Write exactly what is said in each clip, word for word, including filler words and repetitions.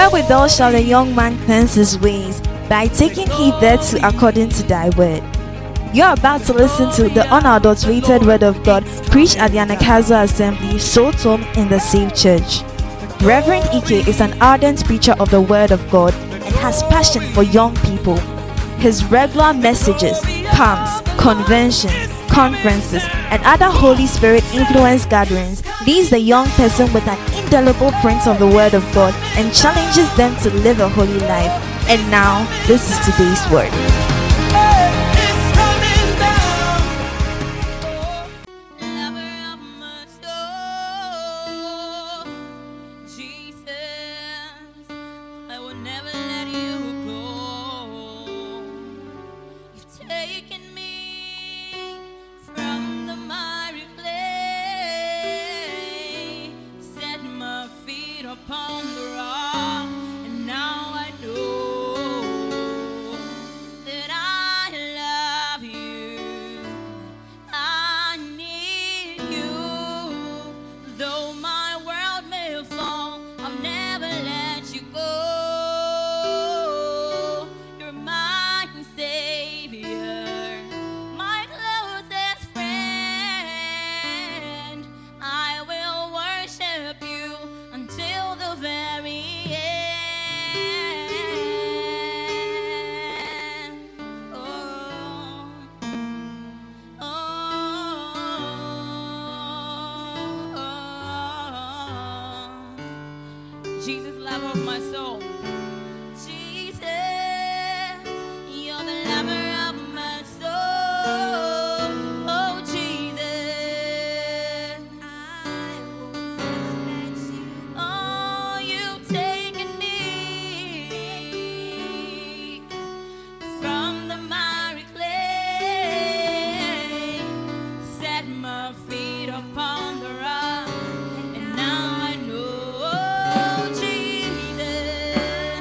Wherewithal shall a young man cleanse his ways? By taking heed thereto according to thy word. You're about to listen to the unadulterated word of God preached at the Anagkazo Assembly, Sotom in the Safe Church. Reverend Ike is an ardent preacher of the word of God and has passion for young people. His regular messages, camps, conventions, conferences, and other Holy Spirit influence gatherings leaves the young person with an indelible print of the word of God and challenges them to live a holy life. And now, this is today's word. Upon the rock, and now I know that I love you. I need you. Though my world may fall, I'll never let you go. You're my savior, my closest friend. I will worship you until the very end. Oh, oh, oh. Jesus, lover of my soul. Jesus, you're the lover of my soul. Oh, Jesus, I will never let you. Oh, you've taken me from the miry clay, set my feet upon the rock, and now I know, oh, Jesus,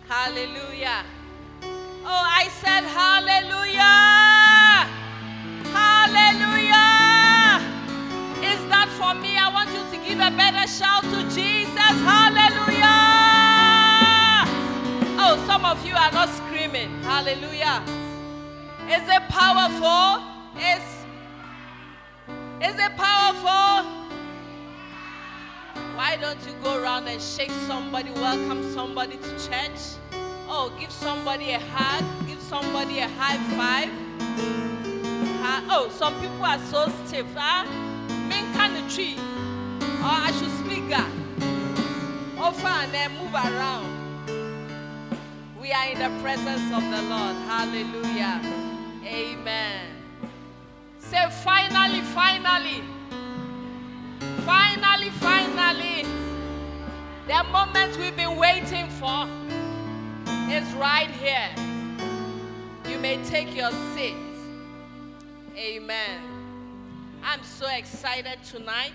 Hallelujah. Oh, I said hallelujah. Hallelujah. Is that for me? I want you to give a better shout to Jesus. Hallelujah. Oh, some of you are not screaming. Hallelujah. Is it powerful? Is, is it powerful? Why don't you go around and shake somebody, welcome somebody to church? Oh, give somebody a hug, give somebody a high five. Uh, oh, some people are so stiff. Huh? Men can the tree. Or I should speak God. Offer and then move around. We are in the presence of the Lord. Hallelujah. Amen. Say finally, finally. Finally, finally. The moment we've been waiting for is right here. You may take your seat. Amen. I'm so excited tonight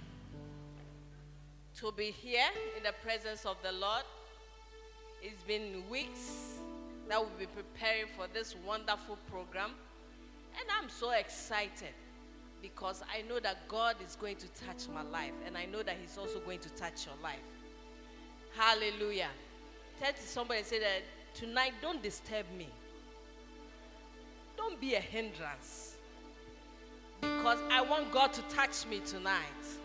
to be here in the presence of the Lord. It's been weeks that we've been preparing for this wonderful program. And I'm so excited because I know that God is going to touch my life. And I know that He's also going to touch your life. Hallelujah. Tell to somebody, say that tonight, don't disturb me. Don't be a hindrance. Because I want God to touch me tonight.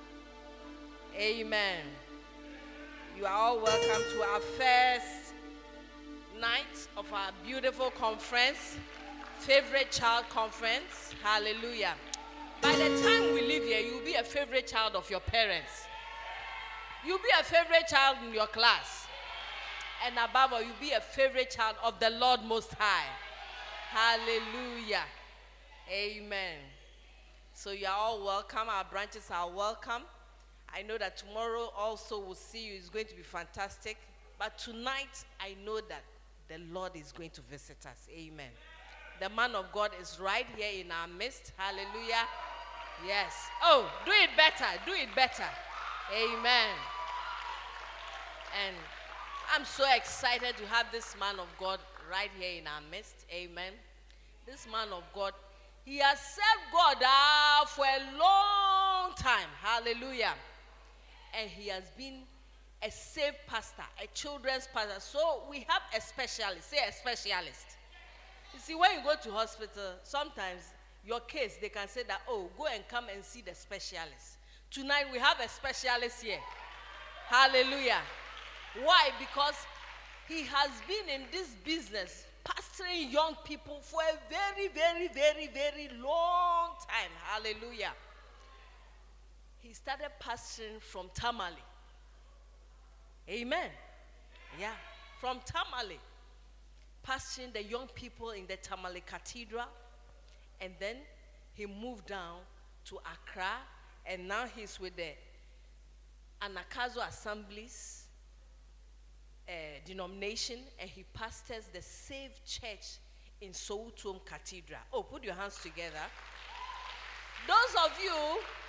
Amen. You are all welcome to our first night of our beautiful conference, Favorite Child Conference. Hallelujah. By the time we leave here, you'll be a favorite child of your parents. You'll be a favorite child in your class. And above all, you'll be a favorite child of the Lord Most High. Hallelujah. Amen. So you are all welcome. Our branches are welcome. I know that tomorrow also we'll see you. It's going to be fantastic. But tonight, I know that the Lord is going to visit us. Amen. The man of God is right here in our midst. Hallelujah. Yes. Oh, do it better. Do it better. Amen. And I'm so excited to have this man of God right here in our midst. Amen. This man of God, he has served God uh, for a long time. Hallelujah. And he has been a saved pastor, a children's pastor. So we have a specialist. Say a specialist. You see, when you go to hospital, sometimes your case, they can say that, oh, go and come and see the specialist. Tonight we have a specialist here. Hallelujah. Why? Because he has been in this business, pastoring young people for a very, very, very, very long time. Hallelujah. He started pastoring from Tamale. Amen. Yeah, from Tamale. Pastoring the young people in the Tamale Cathedral. And then he moved down to Accra. And now he's with the Anakazo Assemblies uh, denomination. And he pastors the Saved Church in Soutum Cathedral. Oh, put your hands together. Those of you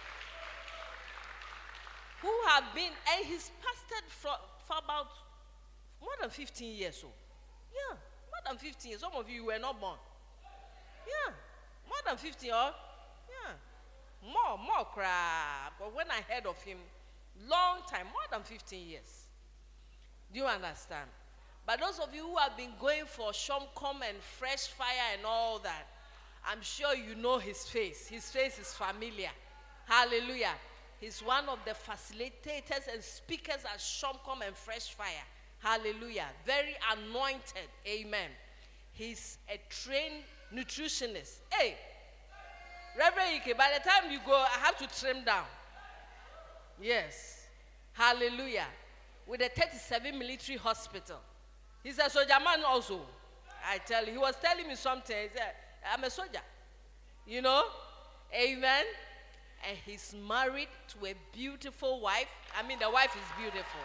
who have been, and he's pastored for, for about more than fifteen years old. Yeah, more than fifteen years. Some of you were not born. Yeah, more than fifteen, or yeah, more, more crap. But when I heard of him, long time, more than fifteen years. Do you understand? But those of you who have been going for Shomcom and Fresh Fire and all that, I'm sure you know his face. His face is familiar. Hallelujah. He's one of the facilitators and speakers at Shomcom and Fresh Fire. Hallelujah. Very anointed. Amen. He's a trained nutritionist. Hey, Reverend Ike, by the time you go, I have to trim down. Yes. Hallelujah. With the thirty-seven military hospital. He's a soldier man also. I tell you, he was telling me something. He said, I'm a soldier. You know? Amen. And he's married to a beautiful wife. I mean, the wife is beautiful.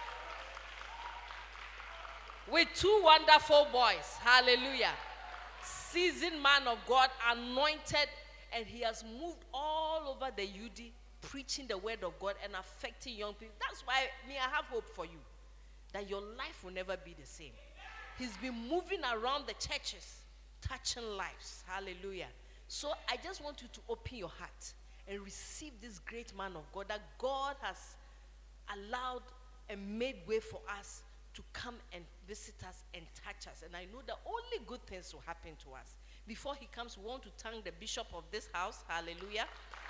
With two wonderful boys. Hallelujah. Seasoned man of God, anointed. And he has moved all over the U D, preaching the word of God and affecting young people. That's why me, I have hope for you. that your life will never be the same. He's been moving around the churches, touching lives. Hallelujah. So I just want you to open your heart and receive this great man of God that God has allowed and made way for us to come and visit us and touch us. And I know that only good things will happen to us. Before he comes, we want to thank the bishop of this house. Hallelujah.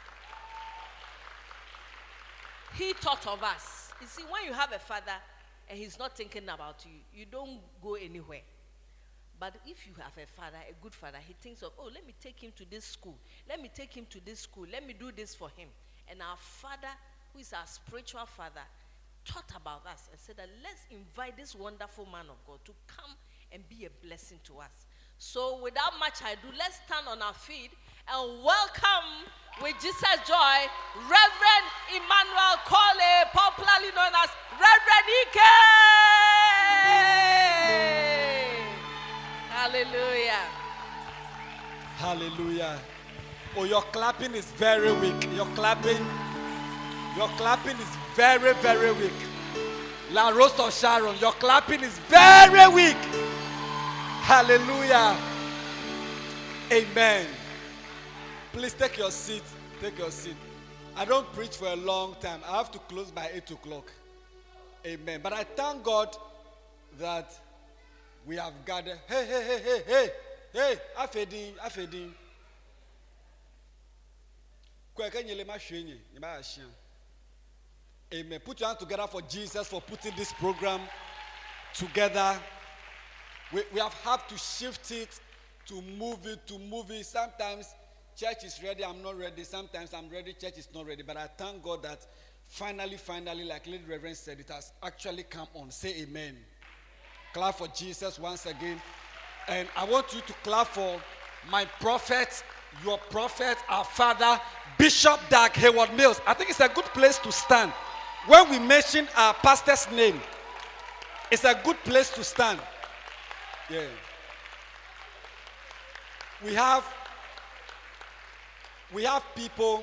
He thought of us. You see, when you have a father and he's not thinking about you, you don't go anywhere. But if you have a father, a good father, he thinks of, oh, let me take him to this school. Let me take him to this school. Let me do this for him. And our father, who is our spiritual father, thought about us and said that let's invite this wonderful man of God to come and be a blessing to us. So without much ado, let's stand on our feet and welcome with Jesus joy, Reverend Emmanuel Cole, popularly known as Reverend Ike. Hallelujah. Hallelujah. Oh, your clapping is very weak. Your clapping, your clapping is very, very weak. La Rose of Sharon, your clapping is very weak. Hallelujah. Amen. Please take your seat. Take your seat. I don't preach for a long time. I have to close by eight o'clock. Amen. But I thank God that we have gathered. Hey, hey, hey, hey, hey, hey, Afedin, Afedin. Amen. Put your hands together for Jesus for putting this program together. We, we have had to shift it, to move it, to move it. Sometimes church is ready, I'm not ready. Sometimes I'm ready, church is not ready. But I thank God that finally, finally, like Lady Reverend said, it has actually come on. Say amen. Clap for Jesus once again. And I want you to clap for my prophet, your prophet, our father, Bishop Dag Heward-Mills. I think it's a good place to stand. When we mention our pastor's name, it's a good place to stand. Yeah. We have we have people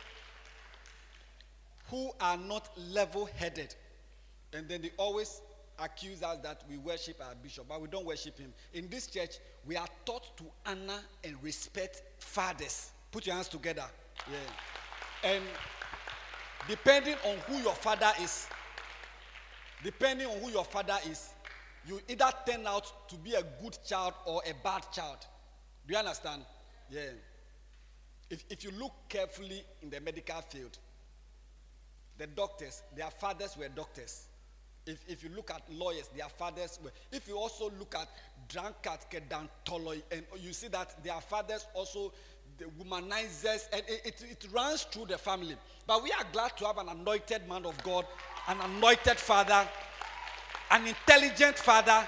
who are not level-headed, and then they always accuse us that we worship our bishop, but we don't worship him. In this church, we are taught to honor and respect fathers. Put your hands together. Yeah. And depending on who your father is, depending on who your father is, you either turn out to be a good child or a bad child. Do you understand? Yeah. If, if you look carefully in the medical field, the doctors, their fathers were doctors. If, if you look at lawyers, their fathers were. If you also look at drunkards, kedantoloi, and you see that their fathers also, the womanizers, and it, it, it runs through the family. But we are glad to have an anointed man of God, an anointed father, an intelligent father,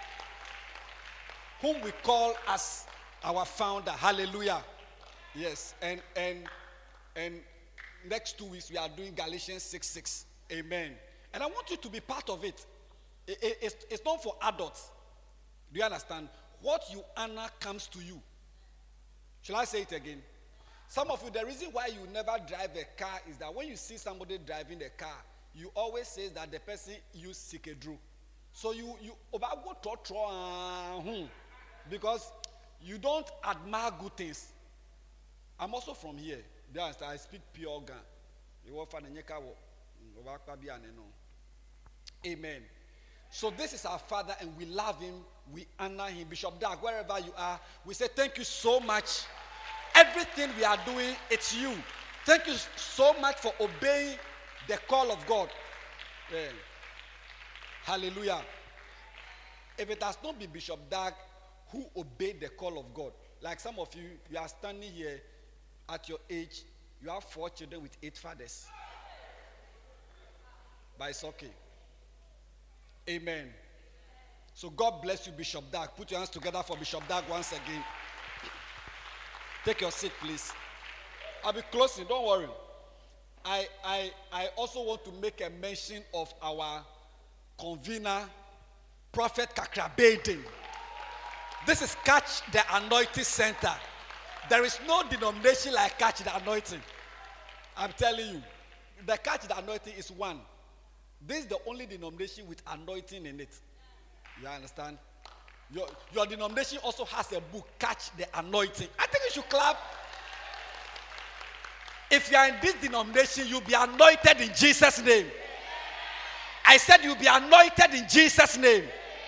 whom we call as our founder. Hallelujah. Yes. And and and next two weeks we are doing Galatians six six. Amen. And I want you to be part of it. It, it it's, it's not for adults. Do you understand? What you honor comes to you. Shall I say it again? Some of you, the reason why you never drive a car is that when you see somebody driving a car, you always say that the person used Sikedru. So you you because you don't admire good things. I'm also from here. Do you understand? I speak pure Gan. Amen. So this is our father and we love him. We honor him. Bishop Dag, wherever you are, we say thank you so much. Everything we are doing, it's you. Thank you so much for obeying the call of God. Yeah. Hallelujah. If it has not been Bishop Dag who obeyed the call of God, like some of you, you are standing here at your age, you have four children with eight fathers. But it's okay. Amen. So God bless you, Bishop Dag. Put your hands together for Bishop Dag once again. Take your seat, please. I'll be closing, don't worry. I, I, I also want to make a mention of our convener, Prophet Kakrabedin. This is Catch the Anointing Center. There is no denomination like Catch the Anointing. I'm telling you. The Catch the Anointing is one. This is the only denomination with anointing in it. You understand? Your, your denomination also has a book, Catch the Anointing. I think you should clap. If you are in this denomination, you'll be anointed in Jesus' name. I said you'll be anointed in Jesus' name.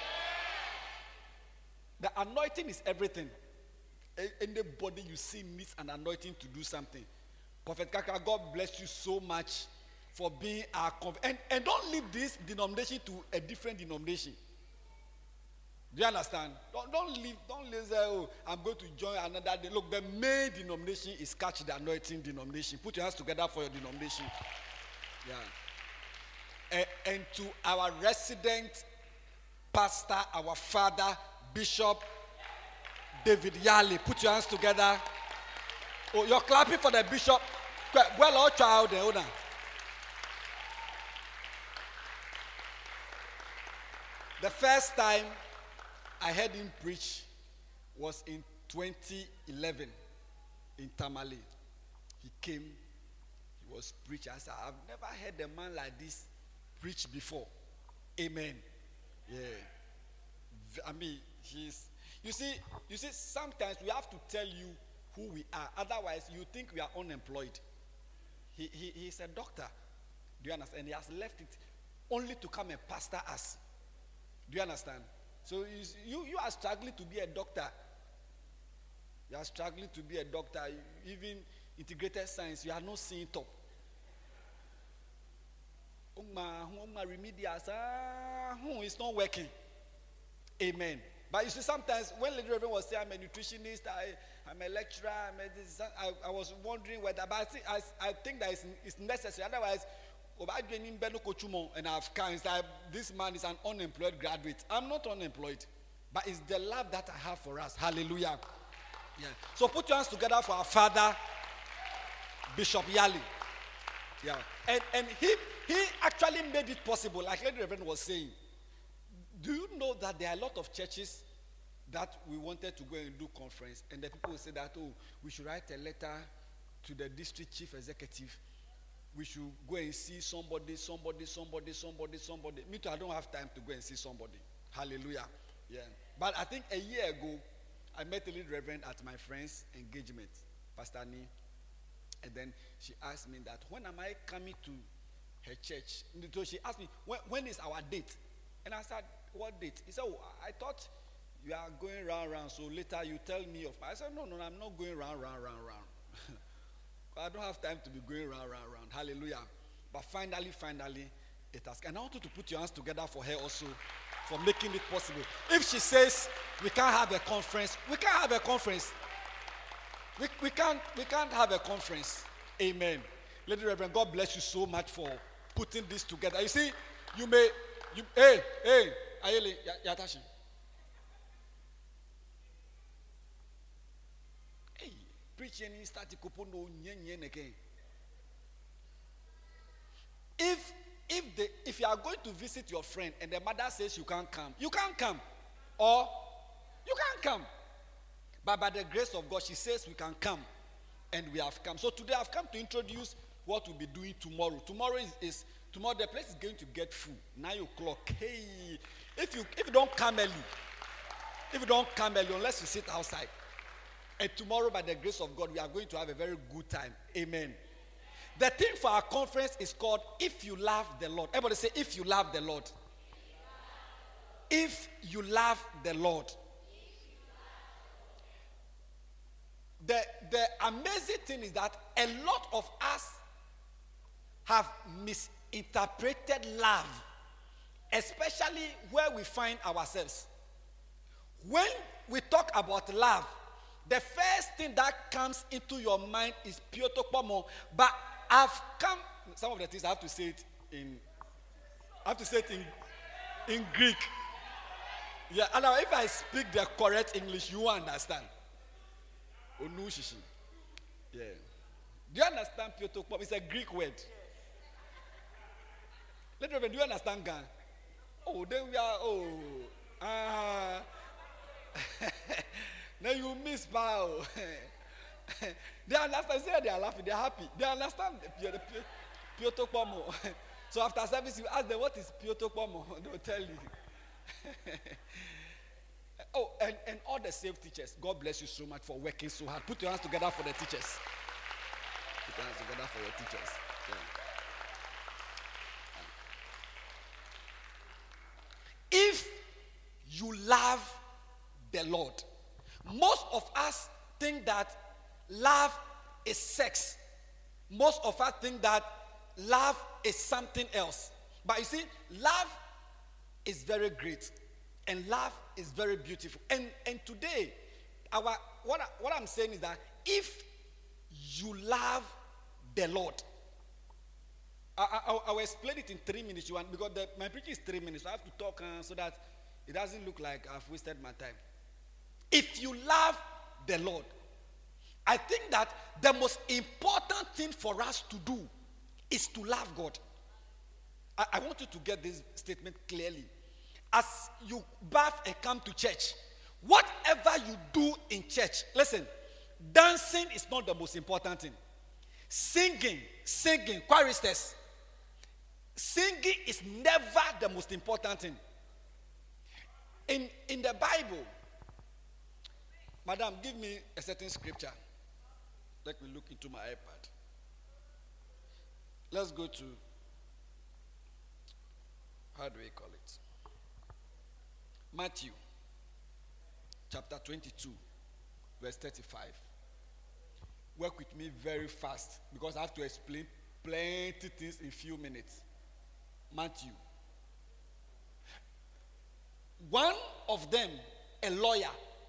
The anointing is everything. Anybody you see needs an anointing to do something. Prophet Kaka, God bless you so much for being our conv- and, and don't leave this denomination to a different denomination. Do you understand? Don't, don't leave, don't leave say, oh, I'm going to join another day. Look, the main denomination is Catch the Anointing denomination. Put your hands together for your denomination. Yeah. And, and to our resident pastor, our father, Bishop David Yali, put your hands together. Oh, you're clapping for the bishop. Well, all child, the owner. The first time I heard him preach was in twenty eleven in Tamale. He came, he was preaching. I said, I've never heard a man like this preach before. Amen. Yeah. I mean, he's, you see, you see, sometimes we have to tell you who we are. Otherwise, you think we are unemployed. He, he, he's a doctor. Do you understand? And he has left it only to come and pastor us. Do you understand? So you, you are struggling to be a doctor. You are struggling to be a doctor. Even integrated science, you are not seeing top. Remedials, it's not working. Amen. But you see, sometimes when Lady Reverend was saying, I'm a nutritionist, I, I'm a lecturer, I'm a this, I, I was wondering whether, but I think, I, I think that it's, it's necessary. Otherwise, and I've come, like, this man is an unemployed graduate. I'm not unemployed, but it's the love that I have for us. Hallelujah. Yeah. So put your hands together for our father, Bishop Yali. Yeah. And and he he actually made it possible, like Lady Reverend was saying. Do you know that there are a lot of churches that we wanted to go and do conference, and the people will say that, oh, we should write a letter to the district chief executive. We should go and see somebody, somebody, somebody, somebody, somebody. Me too, I don't have time to go and see somebody. Hallelujah. Yeah. But I think a year ago, I met a little reverend at my friend's engagement, Pastor Nee. And then she asked me that, when am I coming to her church? So she asked me, when, when is our date? And I said, what date? He said, oh, I thought you are going round, round, so later you tell me of my. I said, no, no, I'm not going round, round, round, round. I don't have time to be going round, round, round. Hallelujah. But finally, finally, it has. And I want you to put your hands together for her also, for making it possible. If she says we can't have a conference, we can't have a conference. We, we can't we can't have a conference. Amen. Lady Reverend, God bless you so much for putting this together. You see, you may you hey, hey, Ayele, Yatashi. Preaching in static again. If if the if you are going to visit your friend and the mother says you can't come, you can't come, or you can't come. But by the grace of God, she says we can come, and we have come. So today I've come to introduce what we'll be doing tomorrow. Tomorrow is, is tomorrow the place is going to get full. Nine o'clock. Hey, if you if you don't come early, if you don't come early, unless you sit outside. And tomorrow, by the grace of God, we are going to have a very good time. Amen. The theme for our conference is called If You Love the Lord. Everybody say, If You Love the Lord. If you love the Lord. The, the amazing thing is that a lot of us have misinterpreted love, especially where we find ourselves. When we talk about love, the first thing that comes into your mind is Piotr Pomo. But I've come, some of the things I have to say it in, I have to say it in, in Greek. Yeah, and now if I speak the correct English, you will understand. Onushishi. Yeah. Do you understand Piotr Pomo? It's a Greek word. Let me, do you understand Gan? Oh, then we are, oh, ah. Uh, Now you miss power. They understand. Say they are laughing. They are happy. They understand. So after service, you ask them, what is Piotopomo? They'll tell you. Oh, and, and all the safe teachers, God bless you so much for working so hard. Put your hands together for the teachers. Put your hands together for your teachers. Yeah. If you love the Lord, most of us think that love is sex. Most of us think that love is something else. But you see, love is very great. And love is very beautiful. And and today, our what, I, what I'm saying is that if you love the Lord, I, I, I will explain it in three minutes. You want, because the, my preaching is three minutes. So I have to talk uh, so that it doesn't look like I've wasted my time. If you love the Lord, I think that the most important thing for us to do is to love God. I, I want you to get this statement clearly. As you bath and come to church, whatever you do in church, listen, dancing is not the most important thing. Singing, singing, choristers, singing is never the most important thing. In, in the Bible, Madam, give me a certain scripture. Let me look into my iPad. Let's go to, how do we call it? Matthew, chapter twenty-two, verse thirty-five. Work with me very fast because I have to explain plenty things in few minutes. Matthew. One of them, a lawyer,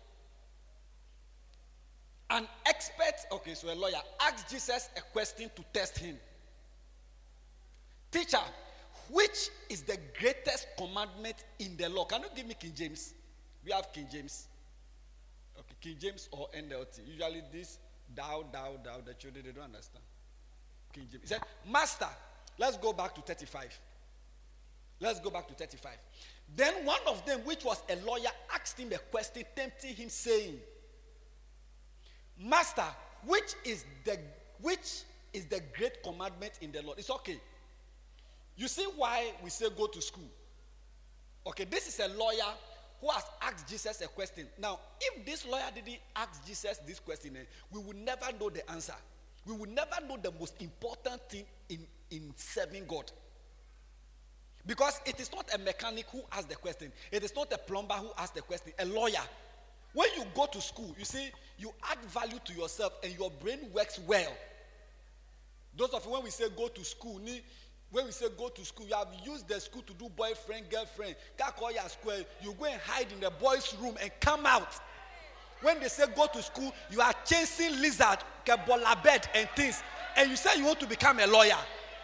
an expert, okay, so a lawyer, asked Jesus a question to test him. Teacher, which is the greatest commandment in the law? Can you give me King James? We have King James. Okay, King James or N L T. Usually this, thou, thou, thou, the children, they don't understand. King James. He said, Master, let's go back to thirty-five. Let's go back to thirty-five. Then one of them, which was a lawyer, asked him a question, tempting him, saying, Master, which is the which is the great commandment in the law? It's okay. You see why we say go to school? Okay, this is a lawyer who has asked Jesus a question. Now, if this lawyer didn't ask Jesus this question, eh, we would never know the answer. We would never know the most important thing in, in serving God. Because it is not a mechanic who asked the question. It is not a plumber who asked the question. A lawyer. When you go to school, you see, you add value to yourself and your brain works well. Those of you, when we say go to school, when we say go to school, you have used the school to do boyfriend, girlfriend. You go and hide in the boys' room and come out. When they say go to school, you are chasing lizard, kebola bed and things. And you say you want to become a lawyer.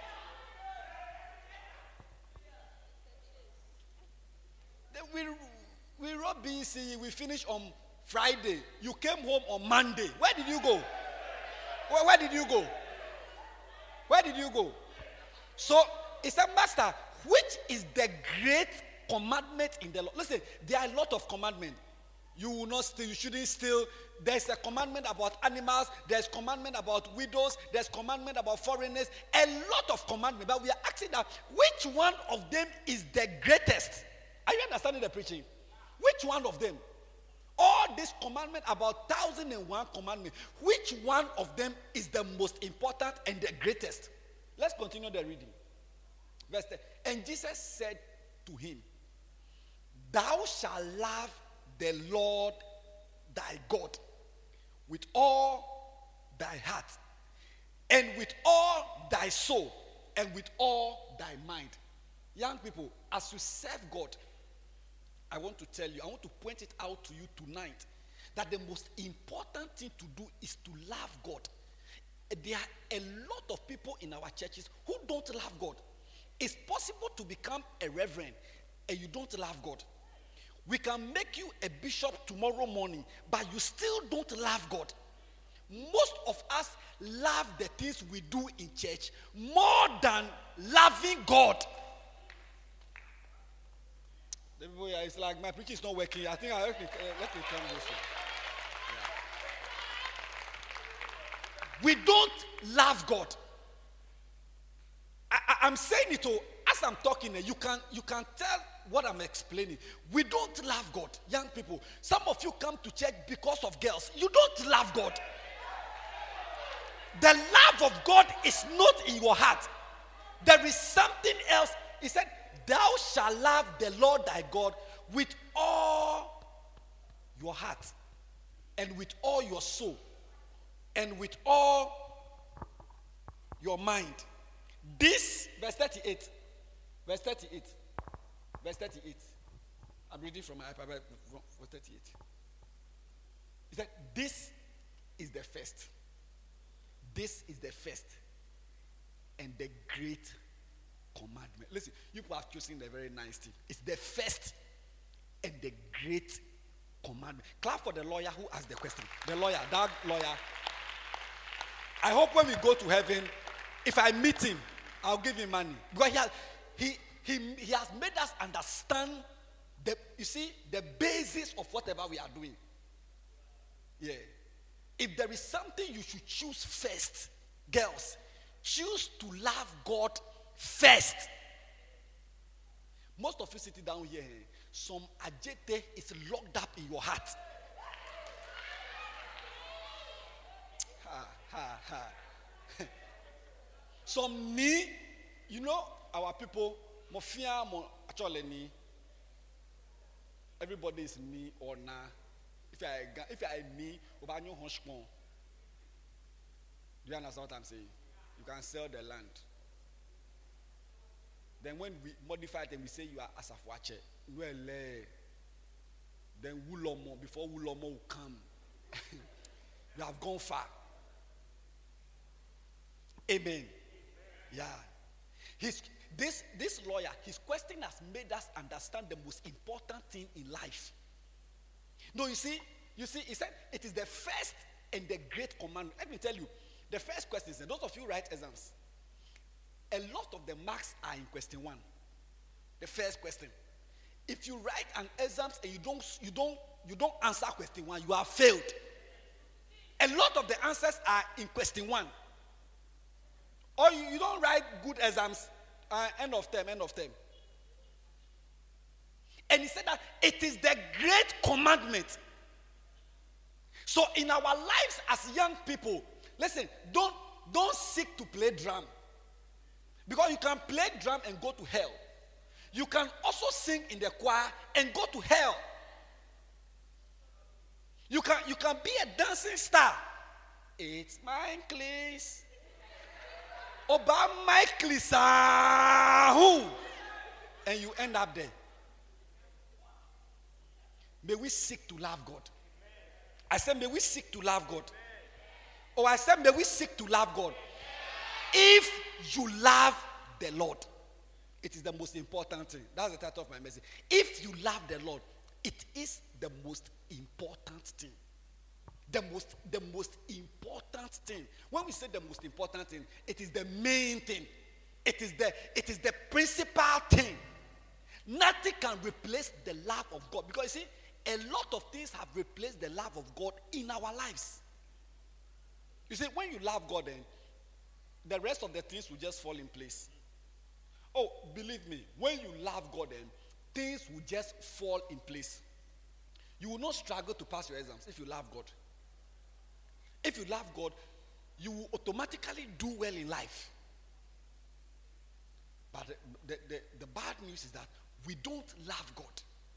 Then we, we wrote B C, we finished on Friday. You came home on Monday. Where did you go? Where, where did you go? Where did you go? So, it's a master, which is the great commandment in the law. Listen, there are a lot of commandments. You will not steal, you shouldn't steal. There's a commandment about animals, there's commandment about widows, there's commandment about foreigners, a lot of commandments. But we are asking that, which one of them is the greatest? Are you understanding the preaching? Which one of them? All this commandment, about thousand and one commandments, which one of them is the most important and the greatest? Let's continue the reading. Verse ten. And Jesus said to him, Thou shalt love the Lord thy God with all thy heart, and with all thy soul, and with all thy mind. Young people, as you serve God, I want to tell you, I want to point it out to you tonight, that the most important thing to do is to love God. There are a lot of people in our churches who don't love God. It's possible to become a reverend and you don't love God. We can make you a bishop tomorrow morning, but you still don't love God. Most of us love the things we do in church more than loving God. It's like my preaching is not working. I think I let me, uh, let me come this way. We don't love God. I, I, I'm saying it all. As I'm talking, you can you can tell what I'm explaining. We don't love God, young people. Some of you come to church because of girls. You don't love God. The love of God is not in your heart. There is something else. He said, thou shalt love the Lord thy God with all your heart, and with all your soul, and with all your mind. This, verse thirty-eight. Verse thirty-eight. Verse thirty-eight. I'm reading from my iPad, verse thirty-eight. He said, this is the first. This is the first and the great commandment. Listen, you people have chosen the very nice thing. It's the first and the great commandment. Clap for the lawyer who asked the question. The lawyer, that lawyer. I hope when we go to heaven, if I meet him, I'll give him money. Because he has, he, he, he has made us understand the, you see, the basis of whatever we are doing. Yeah. If there is something you should choose first, girls, choose to love God first. Most of you sitting down here, some ajete is locked up in your heart. Ha, ha, ha. Some ni, you know, our people, mofia mo actually ni. Everybody is ni or na. If I if I me, obanyo honshpon. Do you understand what I'm saying? You can sell the land. Then when we modify it and we say you are asafwache, well, then wulomo, before wulomo will come. You have gone far. Amen. Yeah. His, this, this lawyer, his question has made us understand the most important thing in life. No, you see, you see, he said it is the first and the great commandment. Let me tell you, the first question is, those of you who write exams, a lot of the marks are in question one. The first question. If you write an exam and you don't, you don't, you don't answer question one, you have failed. A lot of the answers are in question one. Or you, you don't write good exams, uh, end of term, end of term. And he said that it is the great commandment. So in our lives as young people, listen, don't, don't seek to play drum. Because you can play drum and go to hell. You can also sing in the choir and go to hell. You can, you can be a dancing star. It's my place. Oba my place. And you end up there. May we seek to love God. I said, may we seek to love God. Oh, I said, may we seek to love God. If you love the Lord, it is the most important thing. That's the title of my message. If you love the Lord, it is the most important thing. The most, the most important thing. When we say the most important thing, it is the main thing. It is the, it is the principal thing. Nothing can replace the love of God. Because you see, a lot of things have replaced the love of God in our lives. You see, when you love God, then the rest of the things will just fall in place. Oh, believe me, when you love God, then things will just fall in place. You will not struggle to pass your exams if you love God. If you love God, you will automatically do well in life. But the, the, the, the bad news is that we don't love God.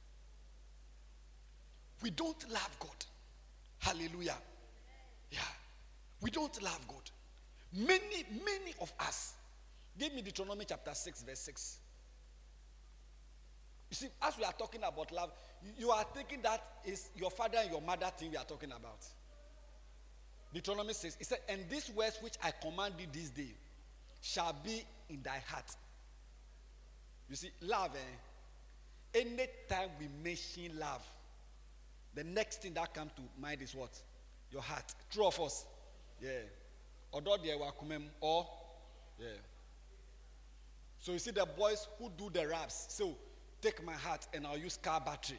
We don't love God. Hallelujah. Yeah. We don't love God. Many, many of us. Give me Deuteronomy chapter six, verse six. You see, as we are talking about love, you are thinking that is your father and your mother thing we are talking about. Deuteronomy six, it said, and these words which I command thee this day shall be in thy heart. You see, love, eh? Anytime we mention love, the next thing that comes to mind is what? Your heart. True of us. Yeah. Although they were coming, or, yeah. So you see the boys who do the raps. So take my heart and I'll use car battery.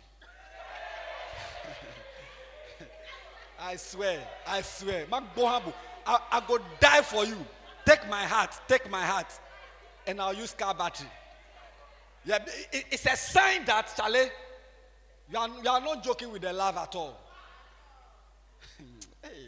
I swear, I swear. I, I go die for you. Take my heart, take my heart. and I'll use car battery. Yeah, it- it's a sign that, Charlie, you are, you are not joking with the love at all. Hey.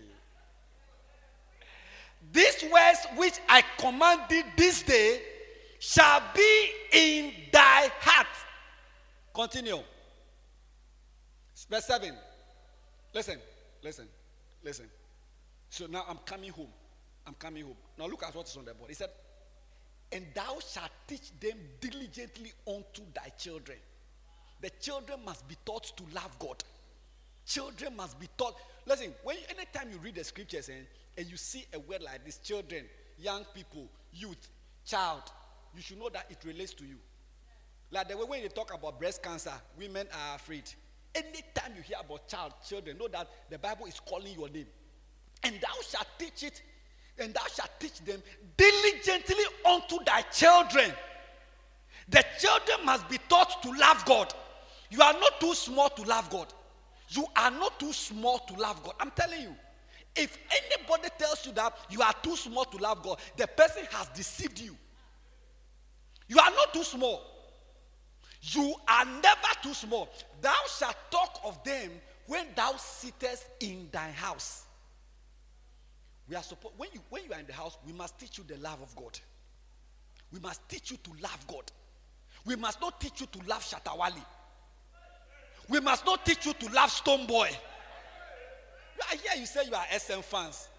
These words which I command thee this day shall be in thy heart. Continue. Verse seven. Listen, listen, listen. So now I'm coming home. I'm coming home. Now look at what is on the board. He said, and thou shalt teach them diligently unto thy children. The children must be taught to love God. Children must be taught. Listen, when you, anytime you read the scriptures and, and you see a word like this, children, young people, youth, child, you should know that it relates to you. Like the way when you talk about breast cancer, women are afraid. Anytime you hear about child, children, know that the Bible is calling your name. And thou shalt teach it, and thou shalt teach them diligently unto thy children. The children must be taught to love God. You are not too small to love God. You are not too small to love God. I'm telling you. If anybody tells you that you are too small to love God, the person has deceived you. You are not too small. You are never too small. Thou shalt talk of them when thou sittest in thy house. We are supposed when you when you are in the house, we must teach you the love of God. We must teach you to love God. We must not teach you to love Shatawali. We must not teach you to love Stonebwoy. I hear you say you are S M fans.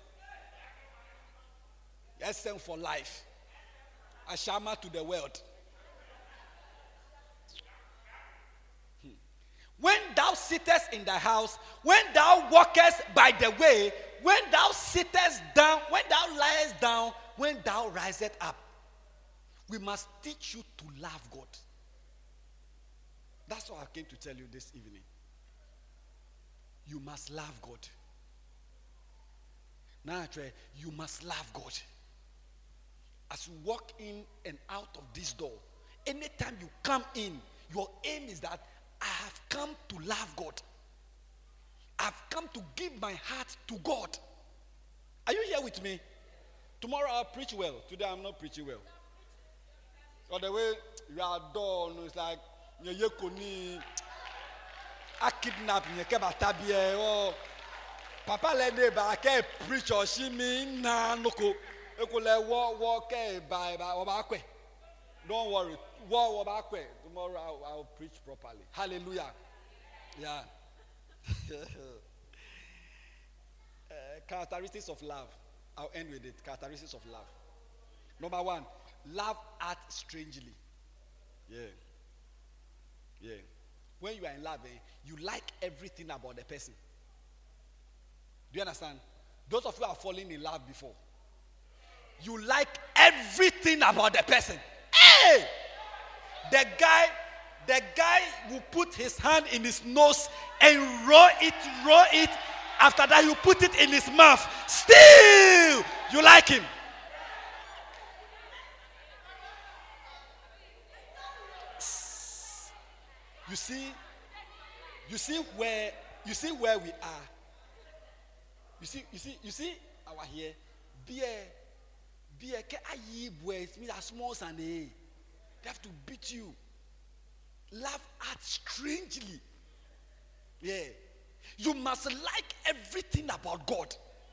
S M for life. Ashama to the world. Hmm. When thou sittest in thy house, when thou walkest by the way, when thou sittest down, when thou liest down, when thou risest up, we must teach you to love God. That's what I came to tell you this evening. You must love God. Now, you must love God. As you walk in and out of this door, anytime you come in, your aim is that I have come to love God. I've come to give my heart to God. Are you here with me? Tomorrow I'll preach well. Today I'm not preaching well. So the way you are done, it's like you koni a kidnap you keba tabie or papa le ne ba ke preach or she me na noko ekole wo wo ke ba ba oba kwe. Don't worry. Wo oba kwe. Tomorrow I'll, I'll preach properly. Hallelujah. Yeah. uh, characteristics of love. I'll end with it. Characteristics of love. Number one, love art strangely. Yeah. Yeah. When you are in love, eh, you like everything about the person. Do you understand? Those of you who are falling in love before, you like everything about the person. Hey! The guy, the guy will put his hand in his nose and roll it, roll it. After that, you put it in his mouth. Still, you like him. You see, you see where you see where we are. You see, you see, you see our here. Be a be a ke ayi boy. It means as small as an a. They have to beat you. Laugh at strangely. Yeah. You must like everything about God.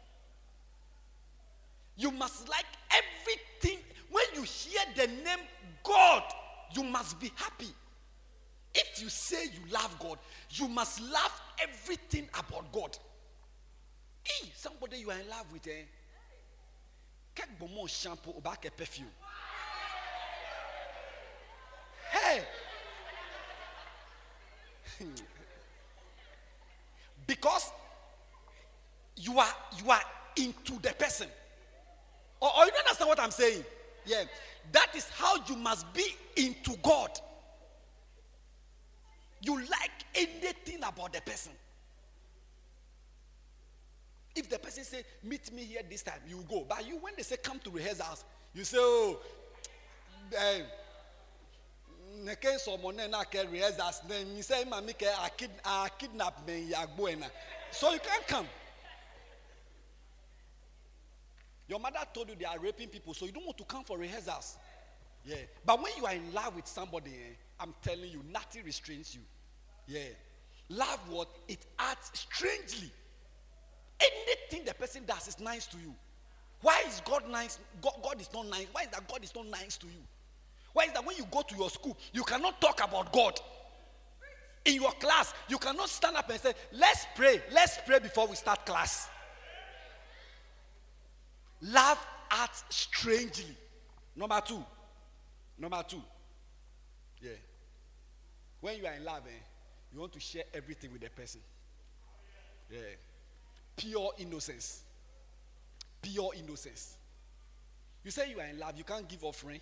You must like everything. When you hear the name God, you must be happy. If you say you love God, you must love everything about God. Hey, somebody you are in love with, eh? Kek bomo shampoo or back a perfume. Hey! Because you are you are into the person. Or, or you don't understand what I'm saying? Yeah. That is how you must be into God. You like anything about the person. If the person say, meet me here this time, you go. But you, when they say come to rehearsals, you say, oh, eh, rehearsals, then you say, I kidnap me, so you can't come. Your mother told you they are raping people, so you don't want to come for rehearsals. Yeah. But when you are in love with somebody, eh, I'm telling you, nothing restrains you. Yeah. Love what? It acts strangely. Anything the person does is nice to you. Why is God nice? God, God is not nice. Why is that God is not nice to you? Why is that when you go to your school, you cannot talk about God? In your class, you cannot stand up and say, let's pray. Let's pray before we start class. Love acts strangely. Number two. Number two. Yeah. When you are in love, eh, you want to share everything with the person. Yeah. Pure innocence. Pure innocence. You say you are in love, you can't give offering.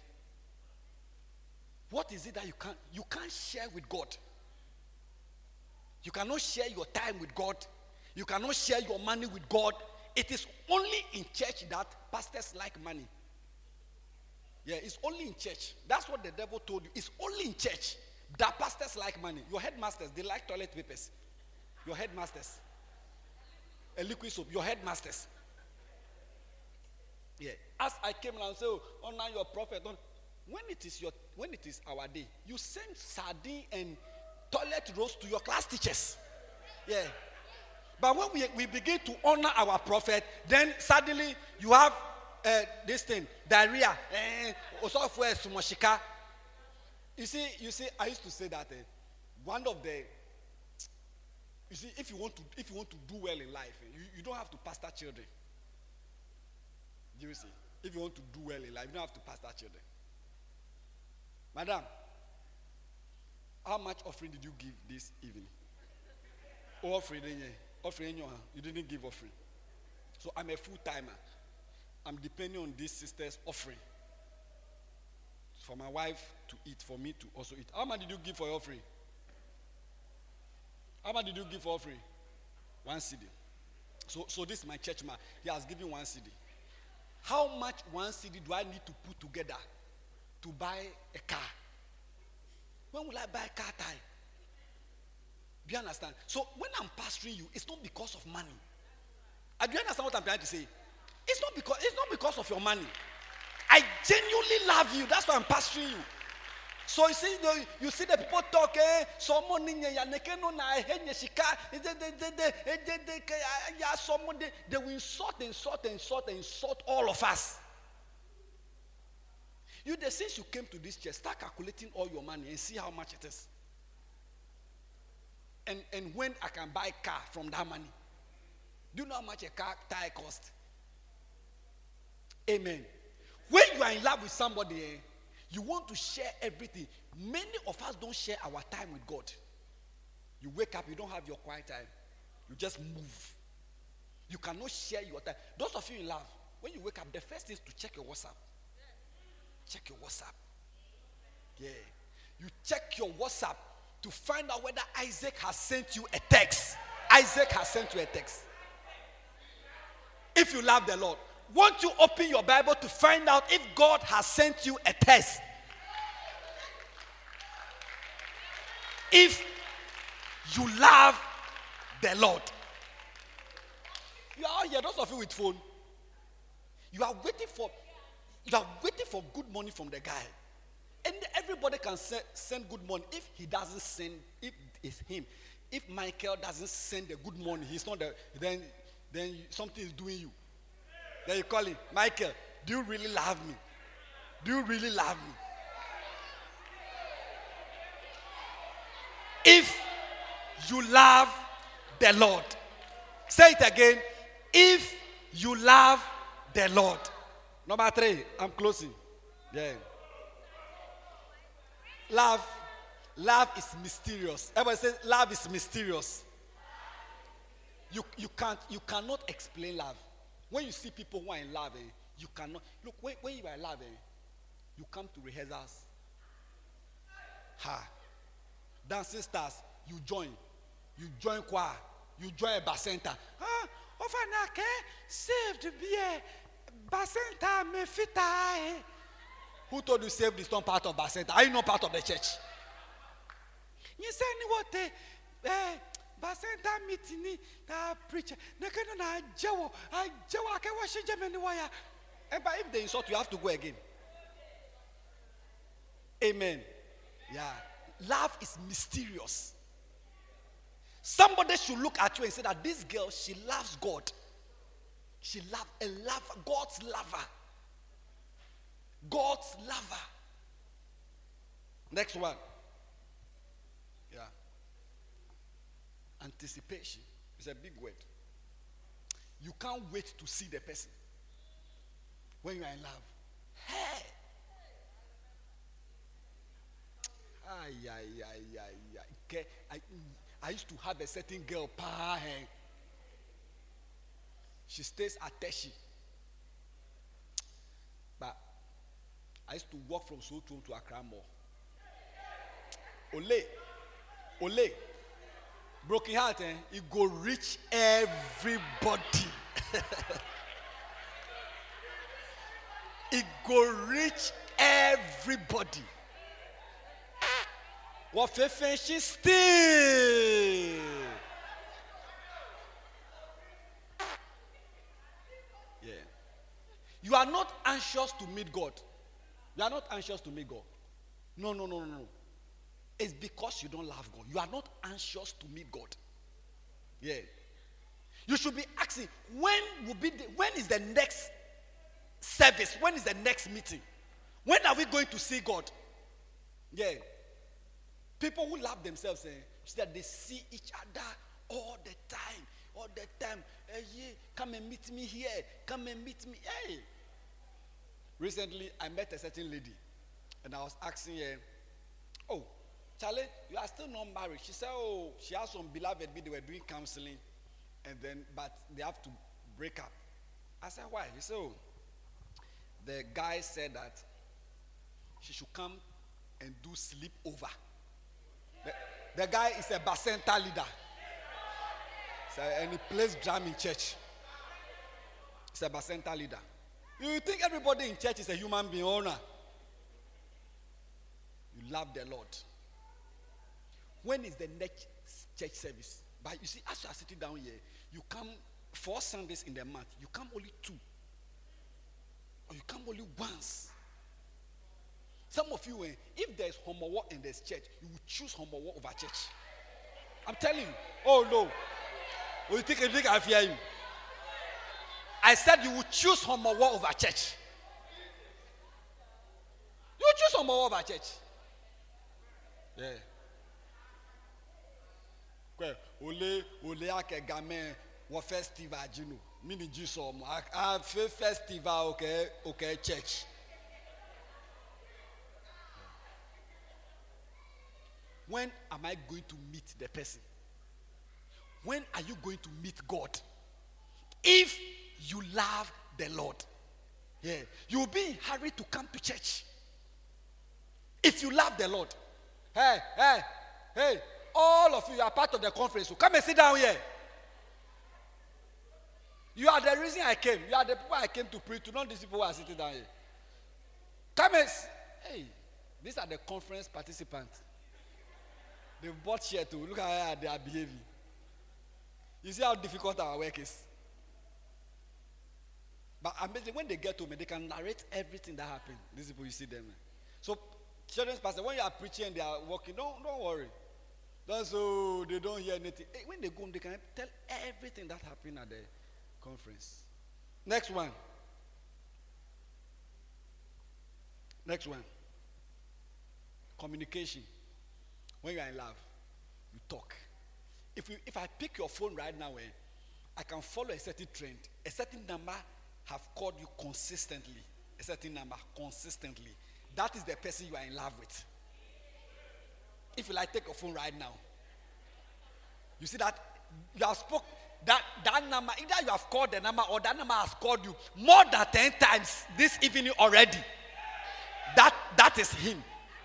What is it that you can't you can't share with God? You cannot share your time with God. You cannot share your money with God. It is only in church that pastors like money. Yeah, it's only in church. That's what the devil told you. It's only in church that pastors like money. Your headmasters, they like toilet papers. Your headmasters. A liquid soap. Your headmasters. Yeah. As I came and said, oh, now your prophet. Don't. When it is your, when it is our day, you send sardine and toilet rolls to your class teachers. Yeah. But when we, we begin to honor our prophet, then suddenly you have uh, this thing, diarrhea. Eh, you see, you see, I used to say that uh, one of the, you see, if you want to, if you want to do well in life, eh, you, you don't have to pastor children. Do you see? If you want to do well in life, you don't have to pastor children. Madam, how much offering did you give this evening? Oh, offering, offering, you didn't give offering. So I'm a full timer. I'm depending on this sister's offering for my wife to eat, for me to also eat. How much did you give for your offering? How much did you give for offering? One C D. So, so this is my church man. He has given one C D. How much one C D do I need to put together to buy a car? When will I buy a car tie? Do you understand? So when I'm pastoring you, it's not because of money. Uh, do you understand what I'm trying to say? It's not because it's not because of your money. I genuinely love you. That's why I'm pastoring you. So you see, the, you see the people talking. Someone in someone they, they will insult, insult, insult, insult all of us. You, the since you came to this church, start calculating all your money and see how much it is. And and when I can buy a car from that money. Do you know how much a car tire costs? Amen. When you are in love with somebody, eh, you want to share everything. Many of us don't share our time with God. You wake up, you don't have your quiet time. You just move. You cannot share your time. Those of you in love, when you wake up, the first thing is to check your WhatsApp. Check your WhatsApp. Yeah. You check your WhatsApp to find out whether Isaac has sent you a text. Isaac has sent you a text. If you love the Lord, won't you open your Bible to find out if God has sent you a text? If you love the Lord. You are here, those of you with phone. You are waiting for you are waiting for good money from the guy. And everybody can se- send good money. If he doesn't send, if it's him, if Michael doesn't send the good money, he's not the, then then something is doing you. Then you call him, Michael, do you really love me? Do you really love me? If you love the Lord, say it again. If you love the Lord. Number three, I'm closing. Yeah. Love, love is mysterious. Everybody says love is mysterious. You you can't you cannot explain love. When you see people who are in love, eh, you cannot look when, when you are in love, eh, you come to rehearsals. Ha. Dancing stars, you join. You join choir. You join a bacenta. Ah, Ofanake saved to be a bacenta me fita. Who told you saved is not part of bacenta? Are you not part of the church? You say what the eh bacenta meeting that preacher. Na kana na jawo, I jawo ake washi jameni waya. But if they insult you, have to go again. Amen. Yeah. Love is mysterious. Somebody should look at you and say that this girl, she loves God. She loves a lover, God's lover. God's lover. Next one. Yeah. Anticipation is a big word. You can't wait to see the person when you are in love. Hey! Ay, ay, ay, ay, ay. Okay. I, I used to have a certain girl, pa, hey. She stays at Teshi. But I used to walk from Soto to Accra Mall. Ole, Ole, broken heart, eh? It go reach everybody. It go reach everybody. What fe she still. Yeah. You are not anxious to meet God. You are not anxious to meet God. No, no, no, no, no. It's because you don't love God. You are not anxious to meet God. Yeah. You should be asking, when will be the, when is the next service? When is the next meeting? When are we going to see God? Yeah. People who love themselves, eh, so that they see each other all the time. All the time. Hey, yeah, come and meet me here. Come and meet me. Hey. Recently, I met a certain lady. And I was asking her, oh, Charlie, you are still not married. She said, oh, she has some beloved, they were doing counseling. And then, but they have to break up. I said, why? He said, oh, the guy said that she should come and do sleepover. The, the guy is a Bacenta leader. So, and he plays drum in church. He's a Bacenta leader. You think everybody in church is a human being owner? You love the Lord. When is the next church service? But you see, as you are sitting down here, you come four Sundays in the month. You come only two. Or you come only once. Some of you, eh, if there's homework in this church, you will choose homework over church. I'm telling you. Oh no. Oh, you think, you think I fear you? I said you will choose homework over church. You will choose homework over church. Yeah. Ole ole ake game wo festival jinu. Mini jiso mo. A festival okay okay church. When am I going to meet the person? When are you going to meet God? If you love the Lord, yeah, you will be in a hurry to come to church. If you love the Lord, hey, hey, hey, all of you are part of the conference. So come and sit down here. You are the reason I came. You are the people I came to preach to. Not these people who are sitting down here. Come and hey, these are the conference participants. They bought here to look at how they are behaving. You see how difficult our work is. But amazing, when they get home, they can narrate everything that happened. These people, you see them. So, children's pastor, when you are preaching and they are walking, don't, don't worry. Don't so they don't hear anything. Hey, when they go home, they can tell everything that happened at the conference. Next one. Next one. Communication. When you are in love, you talk. If you, if I pick your phone right now, eh, I can follow a certain trend. A certain number have called you consistently. A certain number consistently. That is the person you are in love with. If you like, take your phone right now. You see that you have spoke that that number. Either you have called the number or that number has called you more than ten times this evening already. That that is him.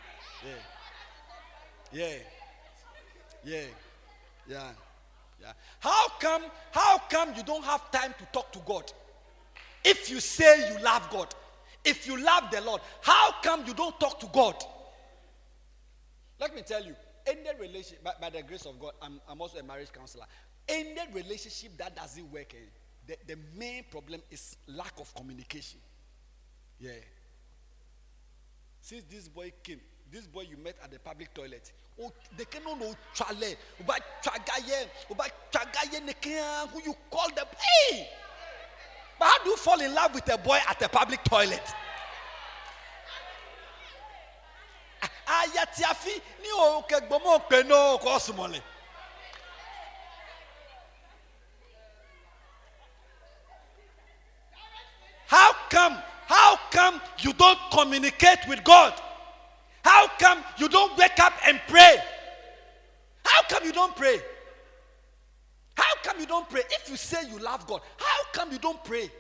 Yeah. Yeah. Yeah. Yeah. Yeah. How come, how come you don't have time to talk to God? If you say you love God, if you love the Lord, how come you don't talk to God? Let me tell you, any relationship, by, by the grace of God, I'm, I'm also a marriage counselor. Any relationship that doesn't work, eh, the, the main problem is lack of communication. Yeah. Since this boy came, this boy you met at the public toilet. Oh, they cannot know chale. Uba chagaye, uba chagaye nekia. Who you call them? Hey! But how do you fall in love with a boy at a public toilet? Ayatiafi ni o kegbomo peno kosmole. How come? How come you don't communicate with God? How come you don't wake up and pray? How come you don't pray? How come you don't pray? If you say you love God, how come you don't pray?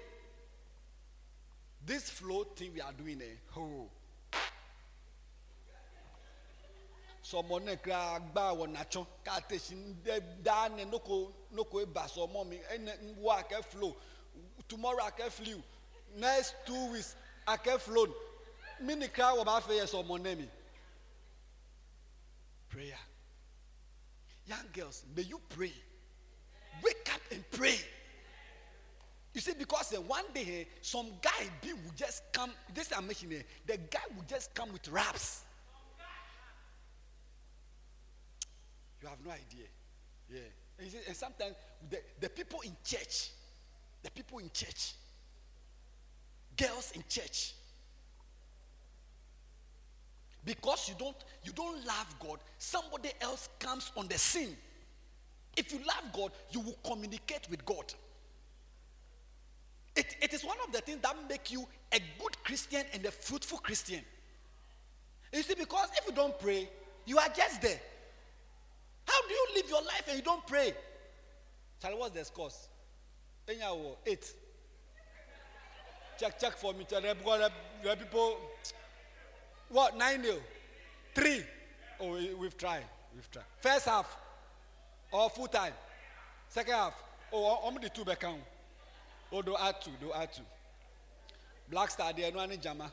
This flow thing we are doing, eh? Oh. Someone kra agba wo nacho ka teshin da ne noko noko e ba so mommy en work e flow. Tomorrow I can flew. Next two weeks I can flow. Mini kra wo ba fe so mo name. Prayer. Young girls, may you pray. Wake up and pray. You see, because uh, one day uh, some guy B will just come. This I'm mentioning. The guy will just come with raps. You have no idea. Yeah. And, you see, and sometimes the, the people in church, the people in church, girls in church, because you don't you don't love God, somebody else comes on the scene. If you love God, you will communicate with God. It, it is one of the things that make you a good Christian and a fruitful Christian. You see, because if you don't pray, you are just there. How do you live your life and you don't pray? Charlie, what's the scores? Eight. Check, check for me. People. What? Nine nil. Three. Oh, we, we've tried. We've tried. First half. Or full time. Second half. Oh, only the two back count. Oh, do add two. Do add two. Black Star there. No any Jama.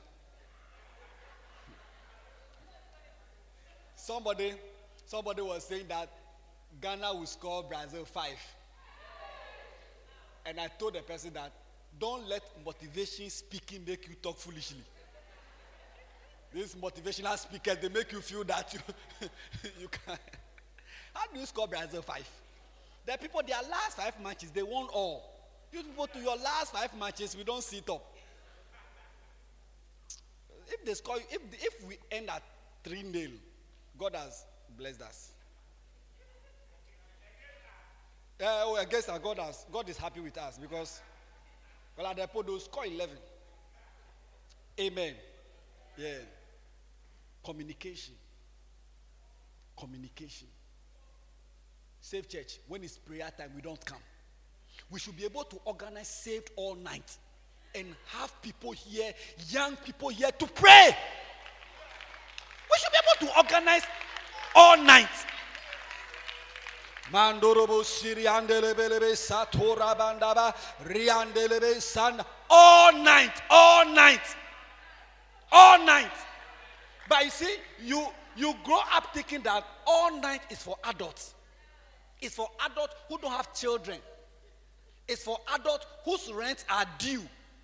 Somebody, somebody was saying that Ghana will score Brazil five. And I told the person that don't let motivation speaking make you talk foolishly. These motivational speakers, they make you feel that you you can. How do you score Brazil five? The people, their last five matches, they won all. You people, to your last five matches, we don't sit up. If they score, if if we end at three nil, God has blessed us. Uh, oh, I guess our God has God is happy with us because well, at the point they'll score eleven. Amen. Yeah. Communication. Communication. Save Church. When it's prayer time, we don't come. We should be able to organize saved all night and have people here, young people here to pray. We should be able to organize all night. Mandorobo Siriandelebelebe Satora Bandaba Riandelebe San all night, all night, all night. But you see, you you grow up thinking that all night is for adults. It's for adults who don't have children. It's for adults whose rents are due.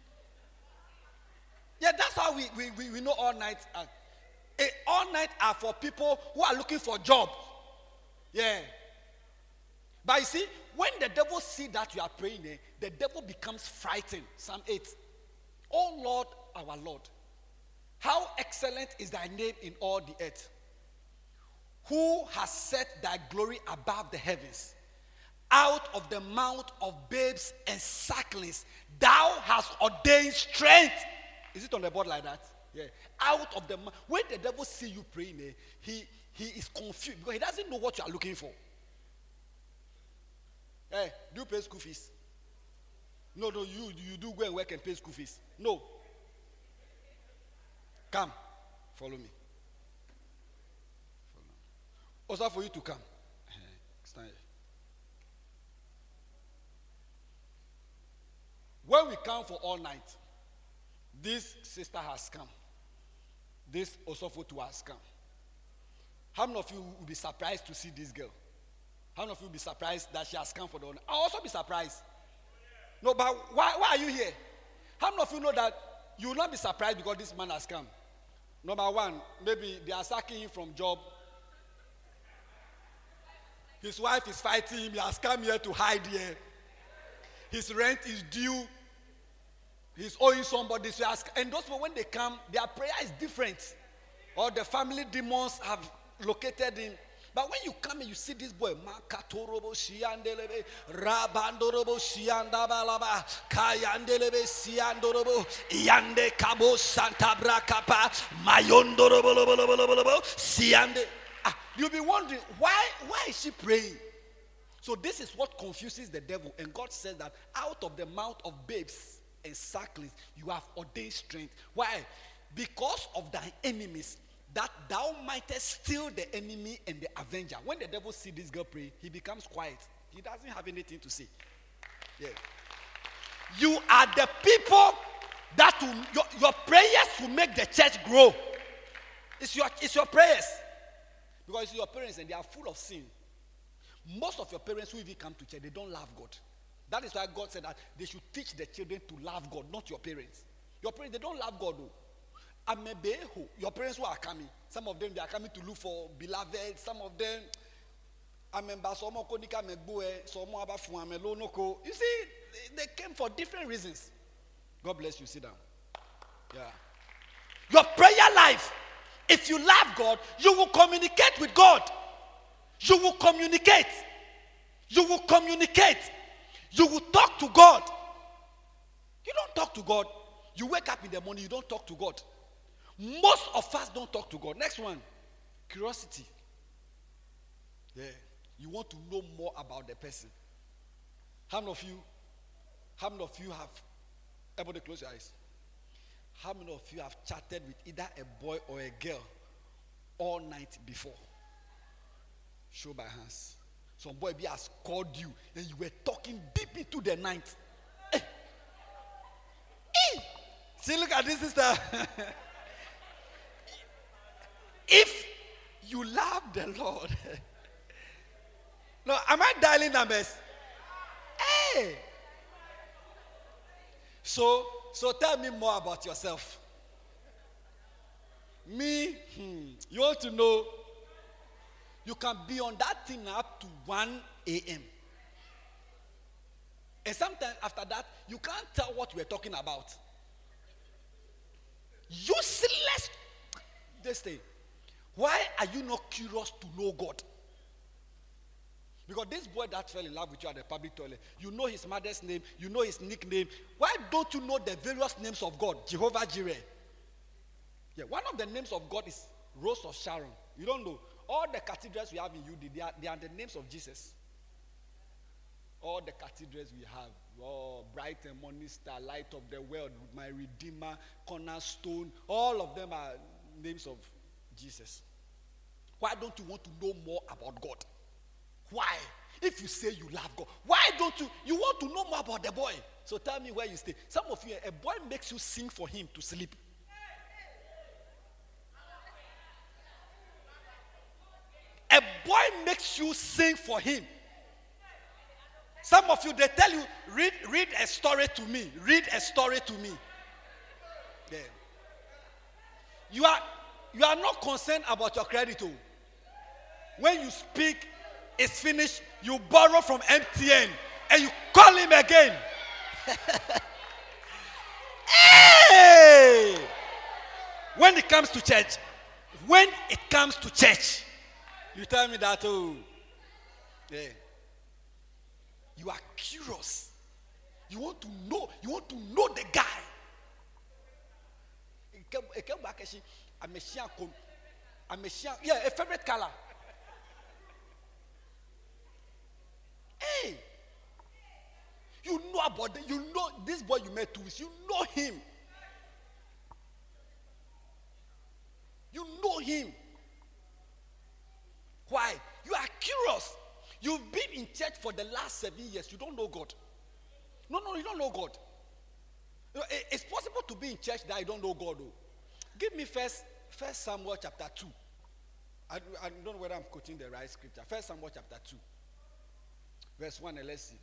Yeah, that's how we we, we, we know all night. Are. Eh, all night are for people who are looking for jobs. Yeah. But you see, when the devil sees that you are praying, eh, the devil becomes frightened. Psalm eight. Oh Lord, our Lord, how excellent is thy name in all the earth. Who has set thy glory above the heavens? Out of the mouth of babes and sucklings, thou hast ordained strength. Is it on the board like that? Yeah. Out of the mouth. When the devil sees you praying, eh, he, he is confused because he doesn't know what you are looking for. Hey, do you pay school fees? No, no, you you do go and work and pay school fees. No. Come, follow me. Follow. Also for you to come. Stand here. When we come for all night, this sister has come. This also for two has come. How many of you will be surprised to see this girl? How many of you will be surprised that she has come for the honor? I'll also be surprised. No, but why, why are you here? How many of you know that you will not be surprised because this man has come? Number one, maybe they are sacking him from job. His wife is fighting him. He has come here to hide here. His rent is due. He's owing somebody. So he has, and those people, when they come, their prayer is different. Or the family demons have located him. But when you come and you see this boy, Makatorobo Siandelebe, Rabandorobo Siandabalaba, Kayandelebe Siandorobo, Yande Cabo Santa Bracapa, Mayondorobo, Siande. Ah, you'll be wondering, why, why is she praying? So this is what confuses the devil. And God says that out of the mouth of babes and sucklings, you have ordained strength. Why? Because of thy enemies, that thou mightest steal the enemy and the avenger. When the devil sees this girl pray, he becomes quiet. He doesn't have anything to say. Yeah. You are the people that will, your, your prayers will make the church grow. It's your, it's your prayers. Because it's your parents and they are full of sin. Most of your parents who even come to church, they don't love God. That is why God said that they should teach the children to love God, not your parents. Your parents, they don't love God though. Amebeho, your parents who are coming, some of them they are coming to look for beloved, some of them Amemba somo konika megboe, somo abafu amelonoko. You see, they came for different reasons. God bless you. Sit down. Yeah. Your prayer life, if you love God, you will communicate with God. You will communicate. You will communicate. You will talk to God. You don't talk to God. You wake up in the morning, you don't talk to God. Most of us don't talk to God. Next one, curiosity. Yeah, you want to know more about the person. How many of you, how many of you have, everybody close your eyes. How many of you have chatted with either a boy or a girl all night before? Show by hands. Some boy B has called you and you were talking deep into the night. Hey. Hey. See, look at this sister. If you love the Lord. No, am I dialing numbers? Hey. So, so tell me more about yourself. Me, hmm, you want to know? You can be on that thing up to one a.m. And sometimes after that, you can't tell what we're talking about. Useless. This thing. Why are you not curious to know God? Because this boy that fell in love with you at the public toilet, you know his mother's name, you know his nickname. Why don't you know the various names of God? Jehovah Jireh. Yeah, one of the names of God is Rose of Sharon. You don't know. All the cathedrals we have in U D, they are, they are the names of Jesus. All the cathedrals we have, oh, Bright and Morning Star, Light of the World, My Redeemer, Cornerstone, all of them are names of Jesus. Why don't you want to know more about God? Why? If you say you love God, why don't you? You want to know more about the boy. So tell me where you stay. Some of you, a boy makes you sing for him to sleep. A boy makes you sing for him. Some of you, they tell you, read, read a story to me. Read a story to me. Yeah. You are, you are not concerned about your credit. Oh. When you speak, it's finished. You borrow from M T N and you call him again. Hey! When it comes to church, when it comes to church, you tell me that, oh, yeah. You are curious. You want to know. You want to know the guy. Yeah, a favorite color. Hey, you know about the, you know this boy you met two weeks. You know him. You know him. Why? You are curious. You've been in church for the last seven years. You don't know God. No, no, you don't know God. It's possible to be in church that I don't know God. Though. Give me first, first Samuel chapter two. I, I don't know whether I'm quoting the right scripture. First Samuel chapter two. Verse one, and let's see.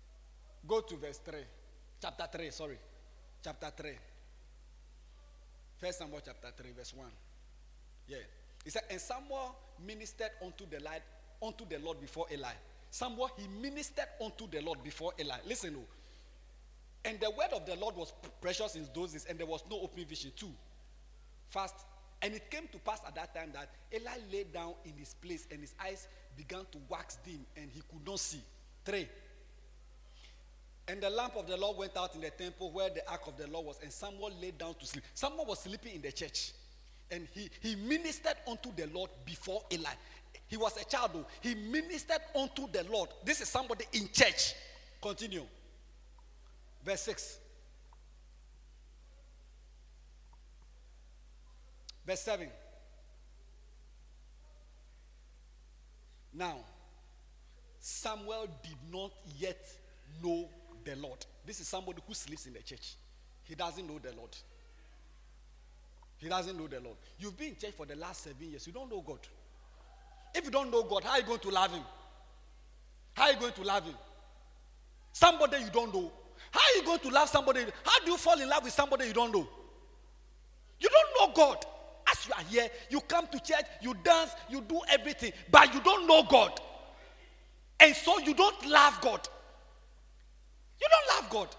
Go to verse three. Chapter three, sorry. Chapter three. First Samuel chapter three, verse one. Yeah. He said, and Samuel ministered unto the light, unto the Lord before Eli. Samuel, he ministered unto the Lord before Eli. Listen, oh. And the word of the Lord was precious in those days, and there was no open vision too. Fast. And it came to pass at that time that Eli lay down in his place, and his eyes began to wax dim, and he could not see. Three. And the lamp of the Lord went out in the temple where the ark of the Lord was, and Samuel lay down to sleep. Samuel was sleeping in the church, and he, he ministered unto the Lord before Eli. He was a child, though. He ministered unto the Lord. This is somebody in church. Continue. Verse six. Verse seven. Now, Samuel did not yet know the Lord. This is somebody who sleeps in the church. He doesn't know the Lord. He doesn't know the Lord. You've been in church for the last seven years. You don't know God. If you don't know God, how are you going to love him? How are you going to love him? Somebody you don't know. How are you going to love somebody? How do you fall in love with somebody you don't know? You don't know God. As you are here, you come to church, you dance, you do everything, but you don't know God. And so you don't love God. You don't love God.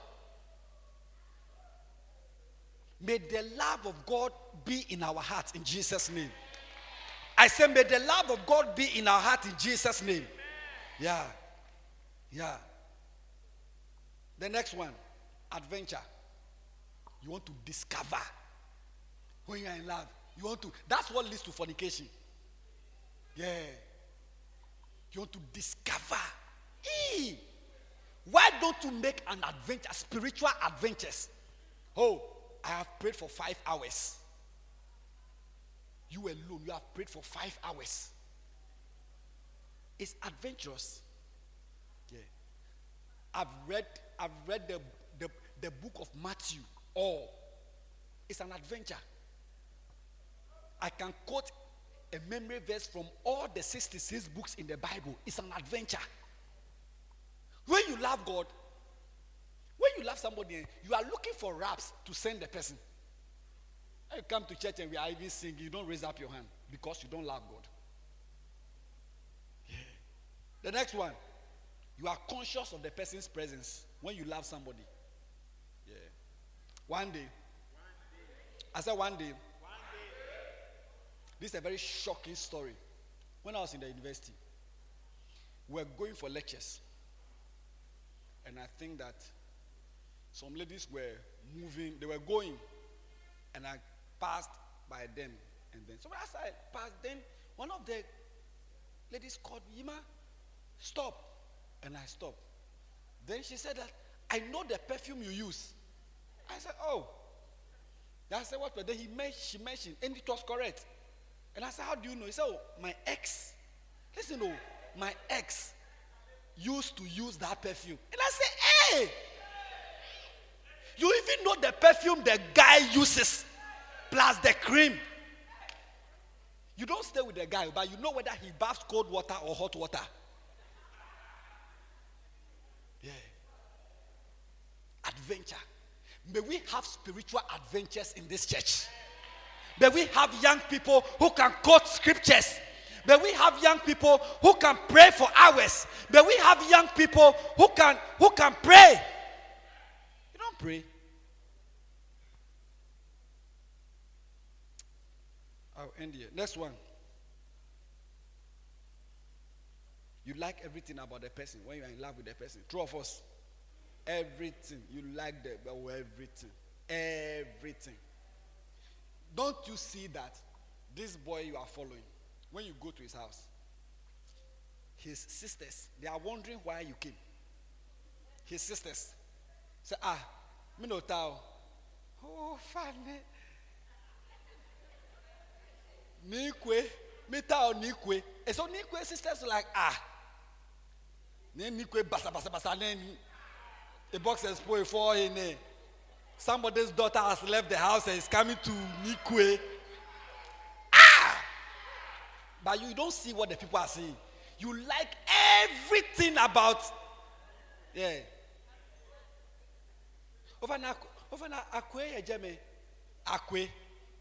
May the love of God be in our hearts in Jesus' name. I say, may the love of God be in our heart in Jesus' name. Yeah. Yeah. The next one, adventure. You want to discover. When you are in love, you want to, that's what leads to fornication. Yeah. You want to discover. Hey, why don't you make an adventure, spiritual adventures? Oh, I have prayed for five hours. You alone, you have prayed for five hours. It's adventurous. Yeah. I've read, I've read the, the, the book of Matthew. Oh, it's an adventure. I can quote a memory verse from all the sixty-six books in the Bible. It's an adventure. When you love God, when you love somebody, you are looking for raps to send the person. When you come to church and we are even singing, you don't raise up your hand because you don't love God. Yeah. The next one, you are conscious of the person's presence when you love somebody. Yeah. One day, I said one day, this is a very shocking story. When I was in the university, we were going for lectures. And I think that some ladies were moving, they were going, and I passed by them. And then, so as I passed, then one of the ladies called me, Yima, stop. And I stopped. Then she said that, I know the perfume you use. I said, oh. I said, what? Then he mentioned, she mentioned, and it was correct. And I said, how do you know? He said, oh, my ex. Listen, oh, my ex used to use that perfume. And I said, hey, you even know the perfume the guy uses, plus the cream. You don't stay with the guy, but you know whether he baths cold water or hot water. Yeah. Adventure. May we have spiritual adventures in this church. May we have young people who can quote scriptures. May we have young people who can pray for hours. May we have young people who can who can pray. You don't pray. I'll end here. Next one. You like everything about the person when you are in love with the person. True of us. Everything. You like the well, everything. Everything. Don't you see that this boy you are following, when you go to his house, his sisters, they are wondering why you came. His sisters say, ah, me no tao. Oh, funny. Nikwe, me tao nikwe. And so nikwe sisters are like, ah, ne nikwe basa basa basa ne. The box is spoiled for him. Somebody's daughter has left the house and is coming to Nikwe. Ah! But you don't see what the people are saying. You like everything about. Yeah. Over na over na akwe ejeme akwe.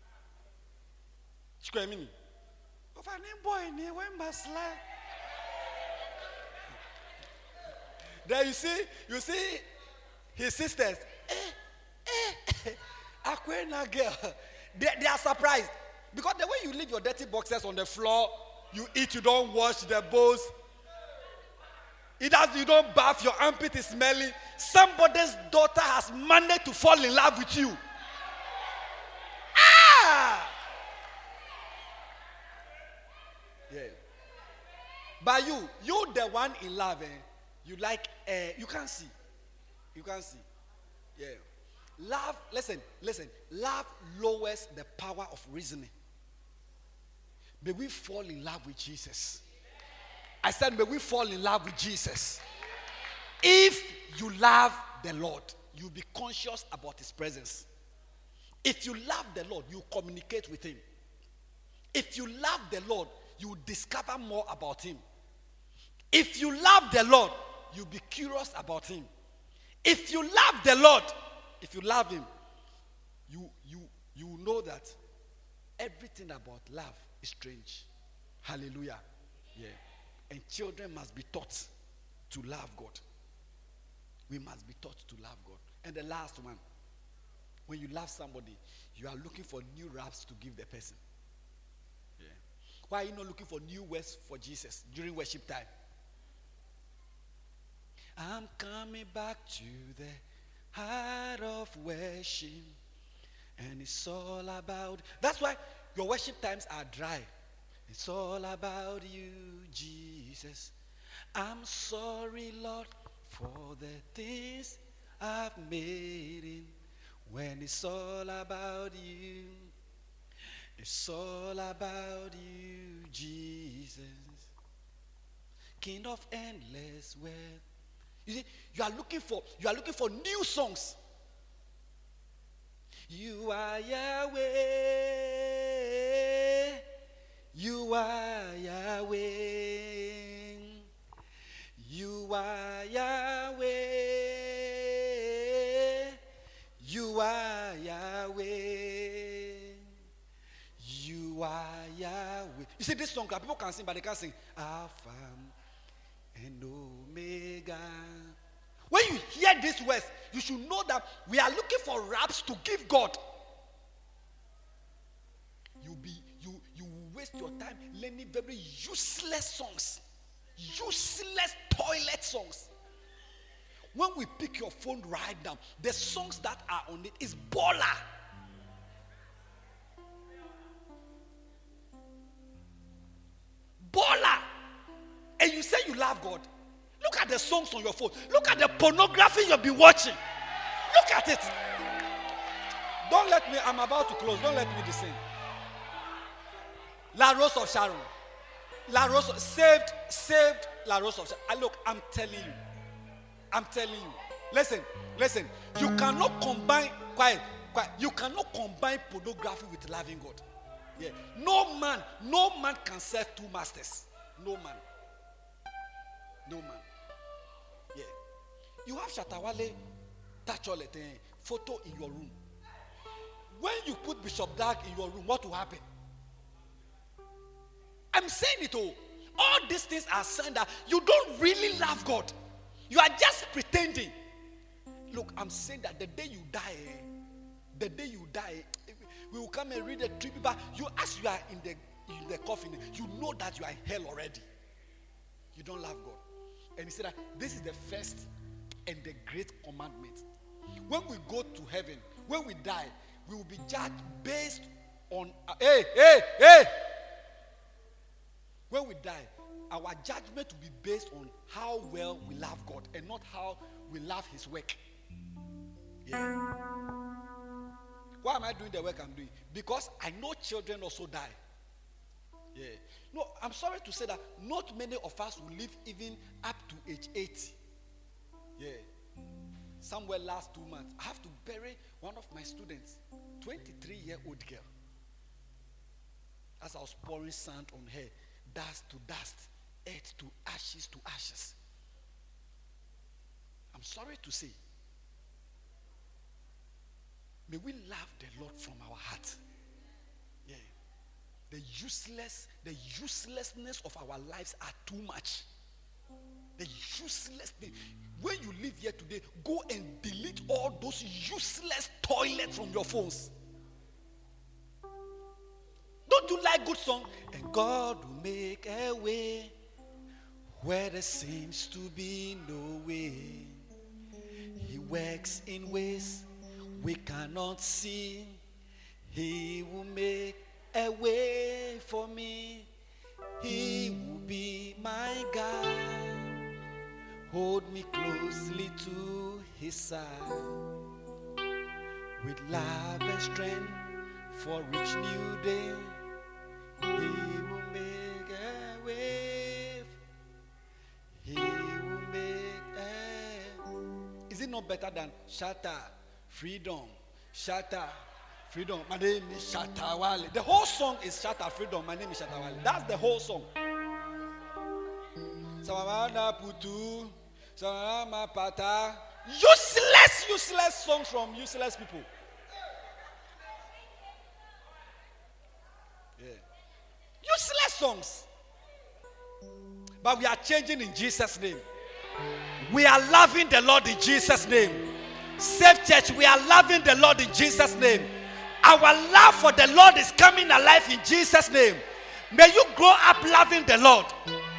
Square mini. Of an boy near when Basla. There you see, you see his sisters. Eh, eh, Aquena girl. They, they are surprised. Because the way you leave your dirty boxes on the floor, you eat, you don't wash the bowls. It does, you don't bath, your armpit is smelly. Somebody's daughter has managed to fall in love with you. Ah! Yeah. But you, you the one in love, eh? You like, uh, you can't see. You can't see. Yeah. Love, listen, listen. Love lowers the power of reasoning. May we fall in love with Jesus. I said, may we fall in love with Jesus. If you love the Lord, you'll be conscious about his presence. If you love the Lord, you communicate with him. If you love the Lord, you discover more about him. If you love the Lord, you'll be curious about him. If you love the Lord, if you love him, you you you know that everything about love is strange. Hallelujah. Yeah. And children must be taught to love God. We must be taught to love God. And the last one, when you love somebody, you are looking for new raps to give the person. Yeah. Why are you not looking for new words for Jesus during worship time? I'm coming back to the heart of worship, and it's all about. That's why your worship times are dry. It's all about you, Jesus. I'm sorry, Lord, for the things I've made in. When it's all about you, it's all about you, Jesus. King of endless wealth. You see, you are looking for you are looking for new songs. You are Yahweh. You are Yahweh. You are Yahweh. You are Yahweh. You are Yahweh. You see this song, people can sing, but they can't sing. Alpha and Omega. When you hear these words, you should know that we are looking for raps to give God. You be you you waste your time learning very useless songs, useless toilet songs. When we pick your phone right now, the songs that are on it is baller. Baller. And you say you love God. Look at the songs on your phone. Look at the pornography you'll be watching. Look at it. Don't let me, I'm about to close. Don't let me be sing. La Rose of Sharon. La Rose, saved, saved La Rose of Sharon. And look, I'm telling you. I'm telling you. Listen, listen. You cannot combine, quiet, quiet. You cannot combine pornography with loving God. Yeah. No man, no man can serve two masters. No man. No man. Yeah. You have Shatawale Tachole photo in your room. When you put Bishop Dag in your room, what will happen? I'm saying it all. All these things are saying that you don't really love God. You are just pretending. Look, I'm saying that the day you die, the day you die, we will come and read the tribute. But you, as you are in the in the coffin, you know that you are in hell already. You don't love God. And he said that this is the first and the great commandment. When we go to heaven, when we die, we will be judged based on, uh, hey, hey, hey. When we die, our judgment will be based on how well we love God and not how we love his work. Yeah. Why am I doing the work I'm doing? Because I know children also die. Yeah. No, I'm sorry to say that not many of us will live even up to age eighty. Yeah. Somewhere last two months, I have to bury one of my students, twenty-three-year-old girl. As I was pouring sand on her, dust to dust, earth to ashes to ashes. I'm sorry to say, may we love the Lord from our heart. Yeah. The useless, the uselessness of our lives are too much. The useless thing. When you live here today, go and delete all those useless toilets from your phones. Don't you like good song? And God will make a way where there seems to be no way. He works in ways we cannot see. He will make a way for me. He will be my guide. Hold me closely to his side. With love and strength for each new day, he will make a way. He will make a. Is it not better than Shatta, freedom, Shatta, freedom? My name is Shatta Wale. The whole song is Shatta, freedom. My name is Shatta Wale. That's the whole song. Samana Putu, Samana Pata. Useless, useless songs from useless people. Yeah. Useless songs. But we are changing in Jesus' name. We are loving the Lord in Jesus' name. Safe Church, we are loving the Lord in Jesus' name. Our love for the Lord is coming alive in Jesus' name. May you grow up loving the Lord.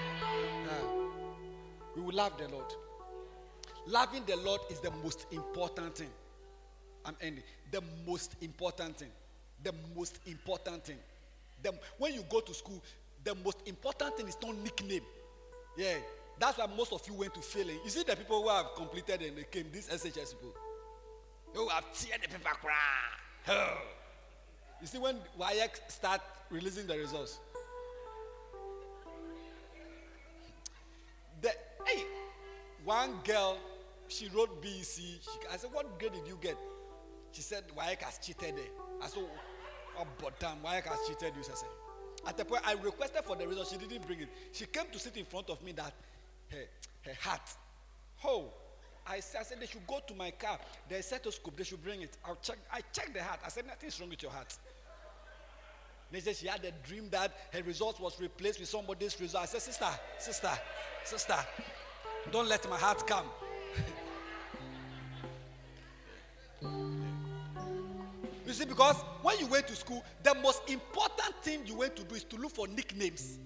We will love the Lord. Loving the Lord is the most important thing. I'm ending. The most important thing. The most important thing. The, when you go to school, the most important thing is not nickname. Yeah, that's why most of you went to failing. You see the people who have completed and they came, these S H S people, who have teared the paper cry. You see when W A E C start releasing the results, the, hey, one girl, she wrote B C. She, I said, what grade did you get? She said, W A E C has cheated her. I said, oh, but damn, W A E C has cheated you. I said, at the point I requested for the result, she didn't bring it. She came to sit in front of me that her, her hat. Oh, I said, I said, they should go to my car. There's a stethoscope, they should bring it. I'll check. I checked the hat. I said, nothing's wrong with your hat. They said she had a dream that her result was replaced with somebody's result. I said, sister, sister, sister, don't let my heart come. You see, because when you went to school, the most important thing you went to do is to look for nicknames.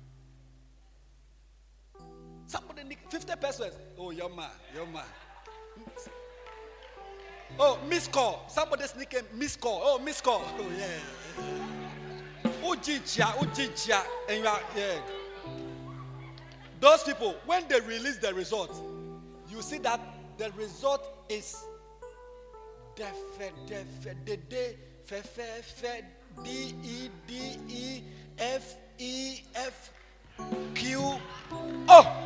Somebody nick fifty pesos. Oh, your man, your man. Oh, miss call. Somebody's nickname miss call. Oh, miss call. Oh, yeah. Oh, jinchia, oh, jinchia. And you are, yeah. Those people, when they release the result, you see that the result is Defe, defe, de, de, fe, fe, fe, D, E, D, E, F, E, F, Q, O.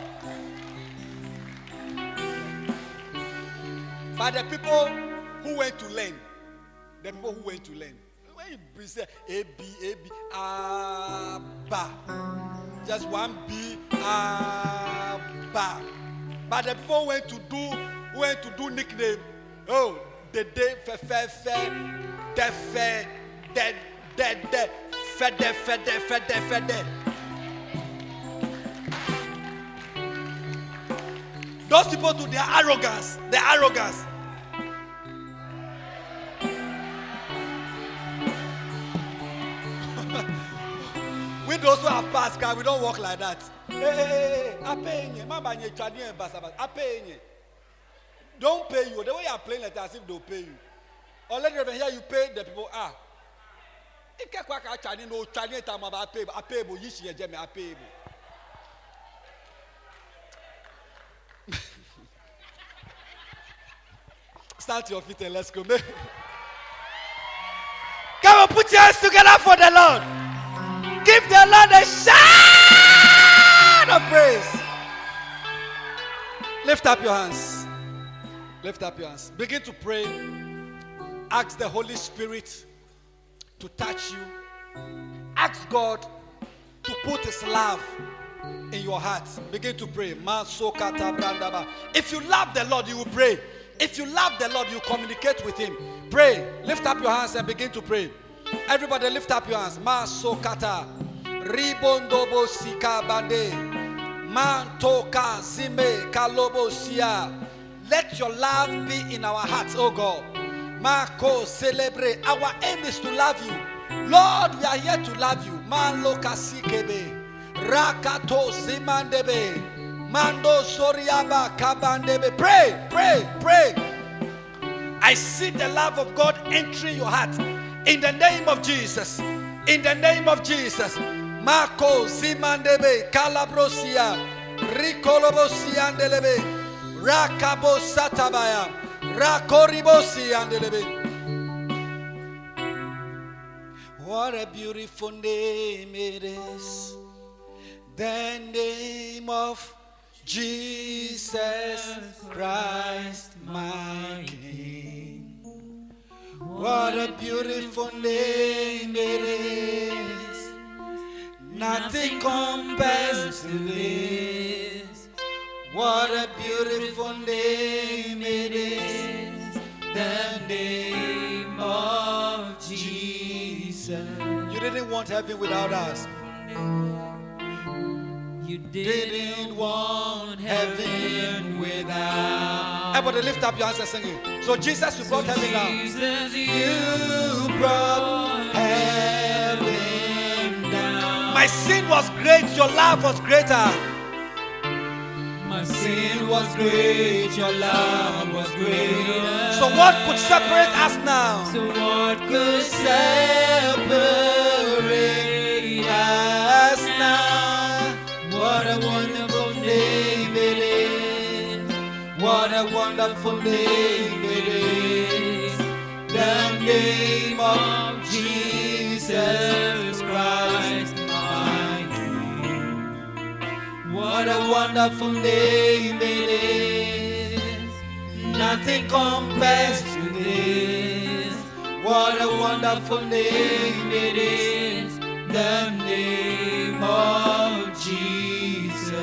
But the people who went to learn, the people who went to learn, when you say A, B, A, B, A, ba, just one B, A, ba. But the people who went to do, who went to do nickname, oh, the day fe fe fe de fe de de de fe de fe de fe de fe de. Those people do their arrogance, their arrogance. We those who have passed, God, we don't walk like that. Hey, hey, hey, I pay you. Mama, you try to embarrass about. I pay you. Don't pay you. The way you are playing like that, as if they'll pay you. Or let them hear you pay the people. Ah. I pay. I pay. I pay. Start your feet and let's go. Come on, put your hands together for the Lord. Give the Lord a shout of praise. Lift up your hands. Lift up your hands. Begin to pray. Ask the Holy Spirit to touch you. Ask God to put His love in your heart. Begin to pray. If you love the Lord, you will pray. If you love the Lord, you communicate with Him. Pray. Lift up your hands and begin to pray. Everybody lift up your hands. Masokata. Ribondobo sika bande. Mantoka zime kalobo sia. Let your love be in our hearts, oh God. Mako celebrate. Our aim is to love you. Lord, we are here to love you. Man loka sikebe. Rakato zimandebe. Mando soriaba kabandebe. Pray, pray, pray. I see the love of God entering your heart. In the name of Jesus. In the name of Jesus. Mako zimandebe kalabrosia. Rikolobosia andelebe. Rakabo satabaya. Rakoribosi andelebe. What a beautiful name it is. The name of Jesus Christ, my King. What a beautiful name it is. Nothing compares to this. What a beautiful name it is. The name of Jesus. You didn't want heaven without us. You didn't want heaven without. Everybody lift up your hands and sing it. So Jesus, you brought heaven down. Jesus, You brought heaven down. My sin was great, your love was greater. My sin was great, your love was greater. So what could separate us now? So what could separate us now? What a wonderful name it is. What a wonderful name it is. The name of Jesus Christ, my King. What a wonderful name it is. Nothing compares to this. What a wonderful name it is. The name of Jesus.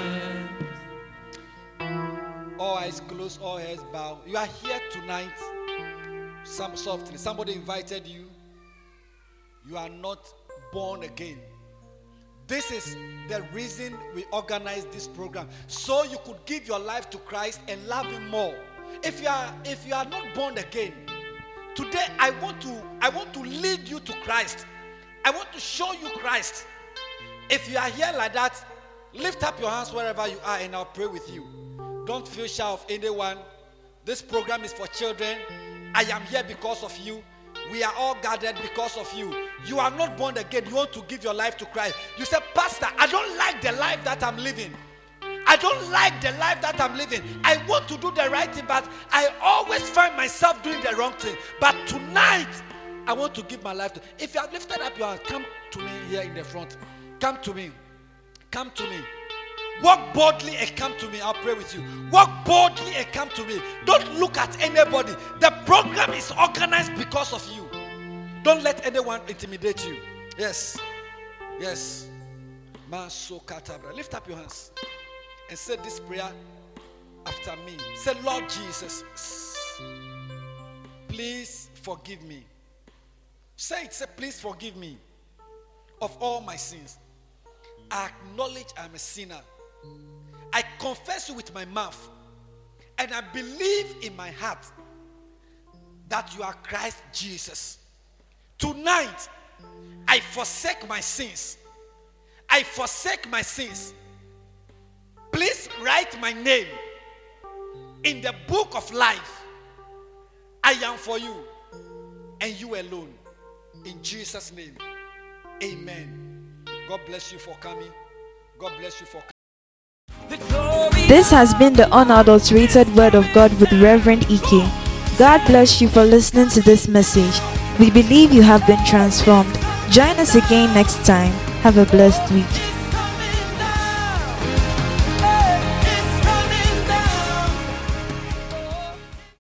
All eyes closed, all heads bowed. You are here tonight. Some softly. Somebody invited you. You are not born again. This is the reason we organized this program, so you could give your life to Christ and love Him more. If you are if you are not born again, today I want to I want to lead you to Christ. I want to show you Christ. If you are here like that, lift up your hands wherever you are and I'll pray with you. Don't feel shy of anyone. This program is for children. I am here because of you. We are all gathered because of you. You are not born again. You want to give your life to Christ. You say, Pastor, I don't like the life that I'm living. I don't like the life that I'm living. I want to do the right thing, but I always find myself doing the wrong thing. But tonight, I want to give my life to. If you have lifted up your hand, come to me here in the front. Come to me. Come to me. Walk boldly and come to me. I'll pray with you. Walk boldly and come to me. Don't look at anybody. The program is organized because of you. Don't let anyone intimidate you. Yes. Yes. Lift up your hands and say this prayer after me. Say, Lord Jesus, please forgive me. Say it. Say, please forgive me of all my sins. I acknowledge I'm a sinner. I confess you with my mouth, and I believe in my heart that you are Christ Jesus. Tonight, I forsake my sins. I forsake my sins. Please write my name in the book of life. I am for you and you alone. In Jesus' name, amen. God bless you for coming. God bless you for coming. This has been the unadulterated Word of God with Reverend Ike. God bless you for listening to this message. We believe you have been transformed. Join us again next time. Have a blessed week.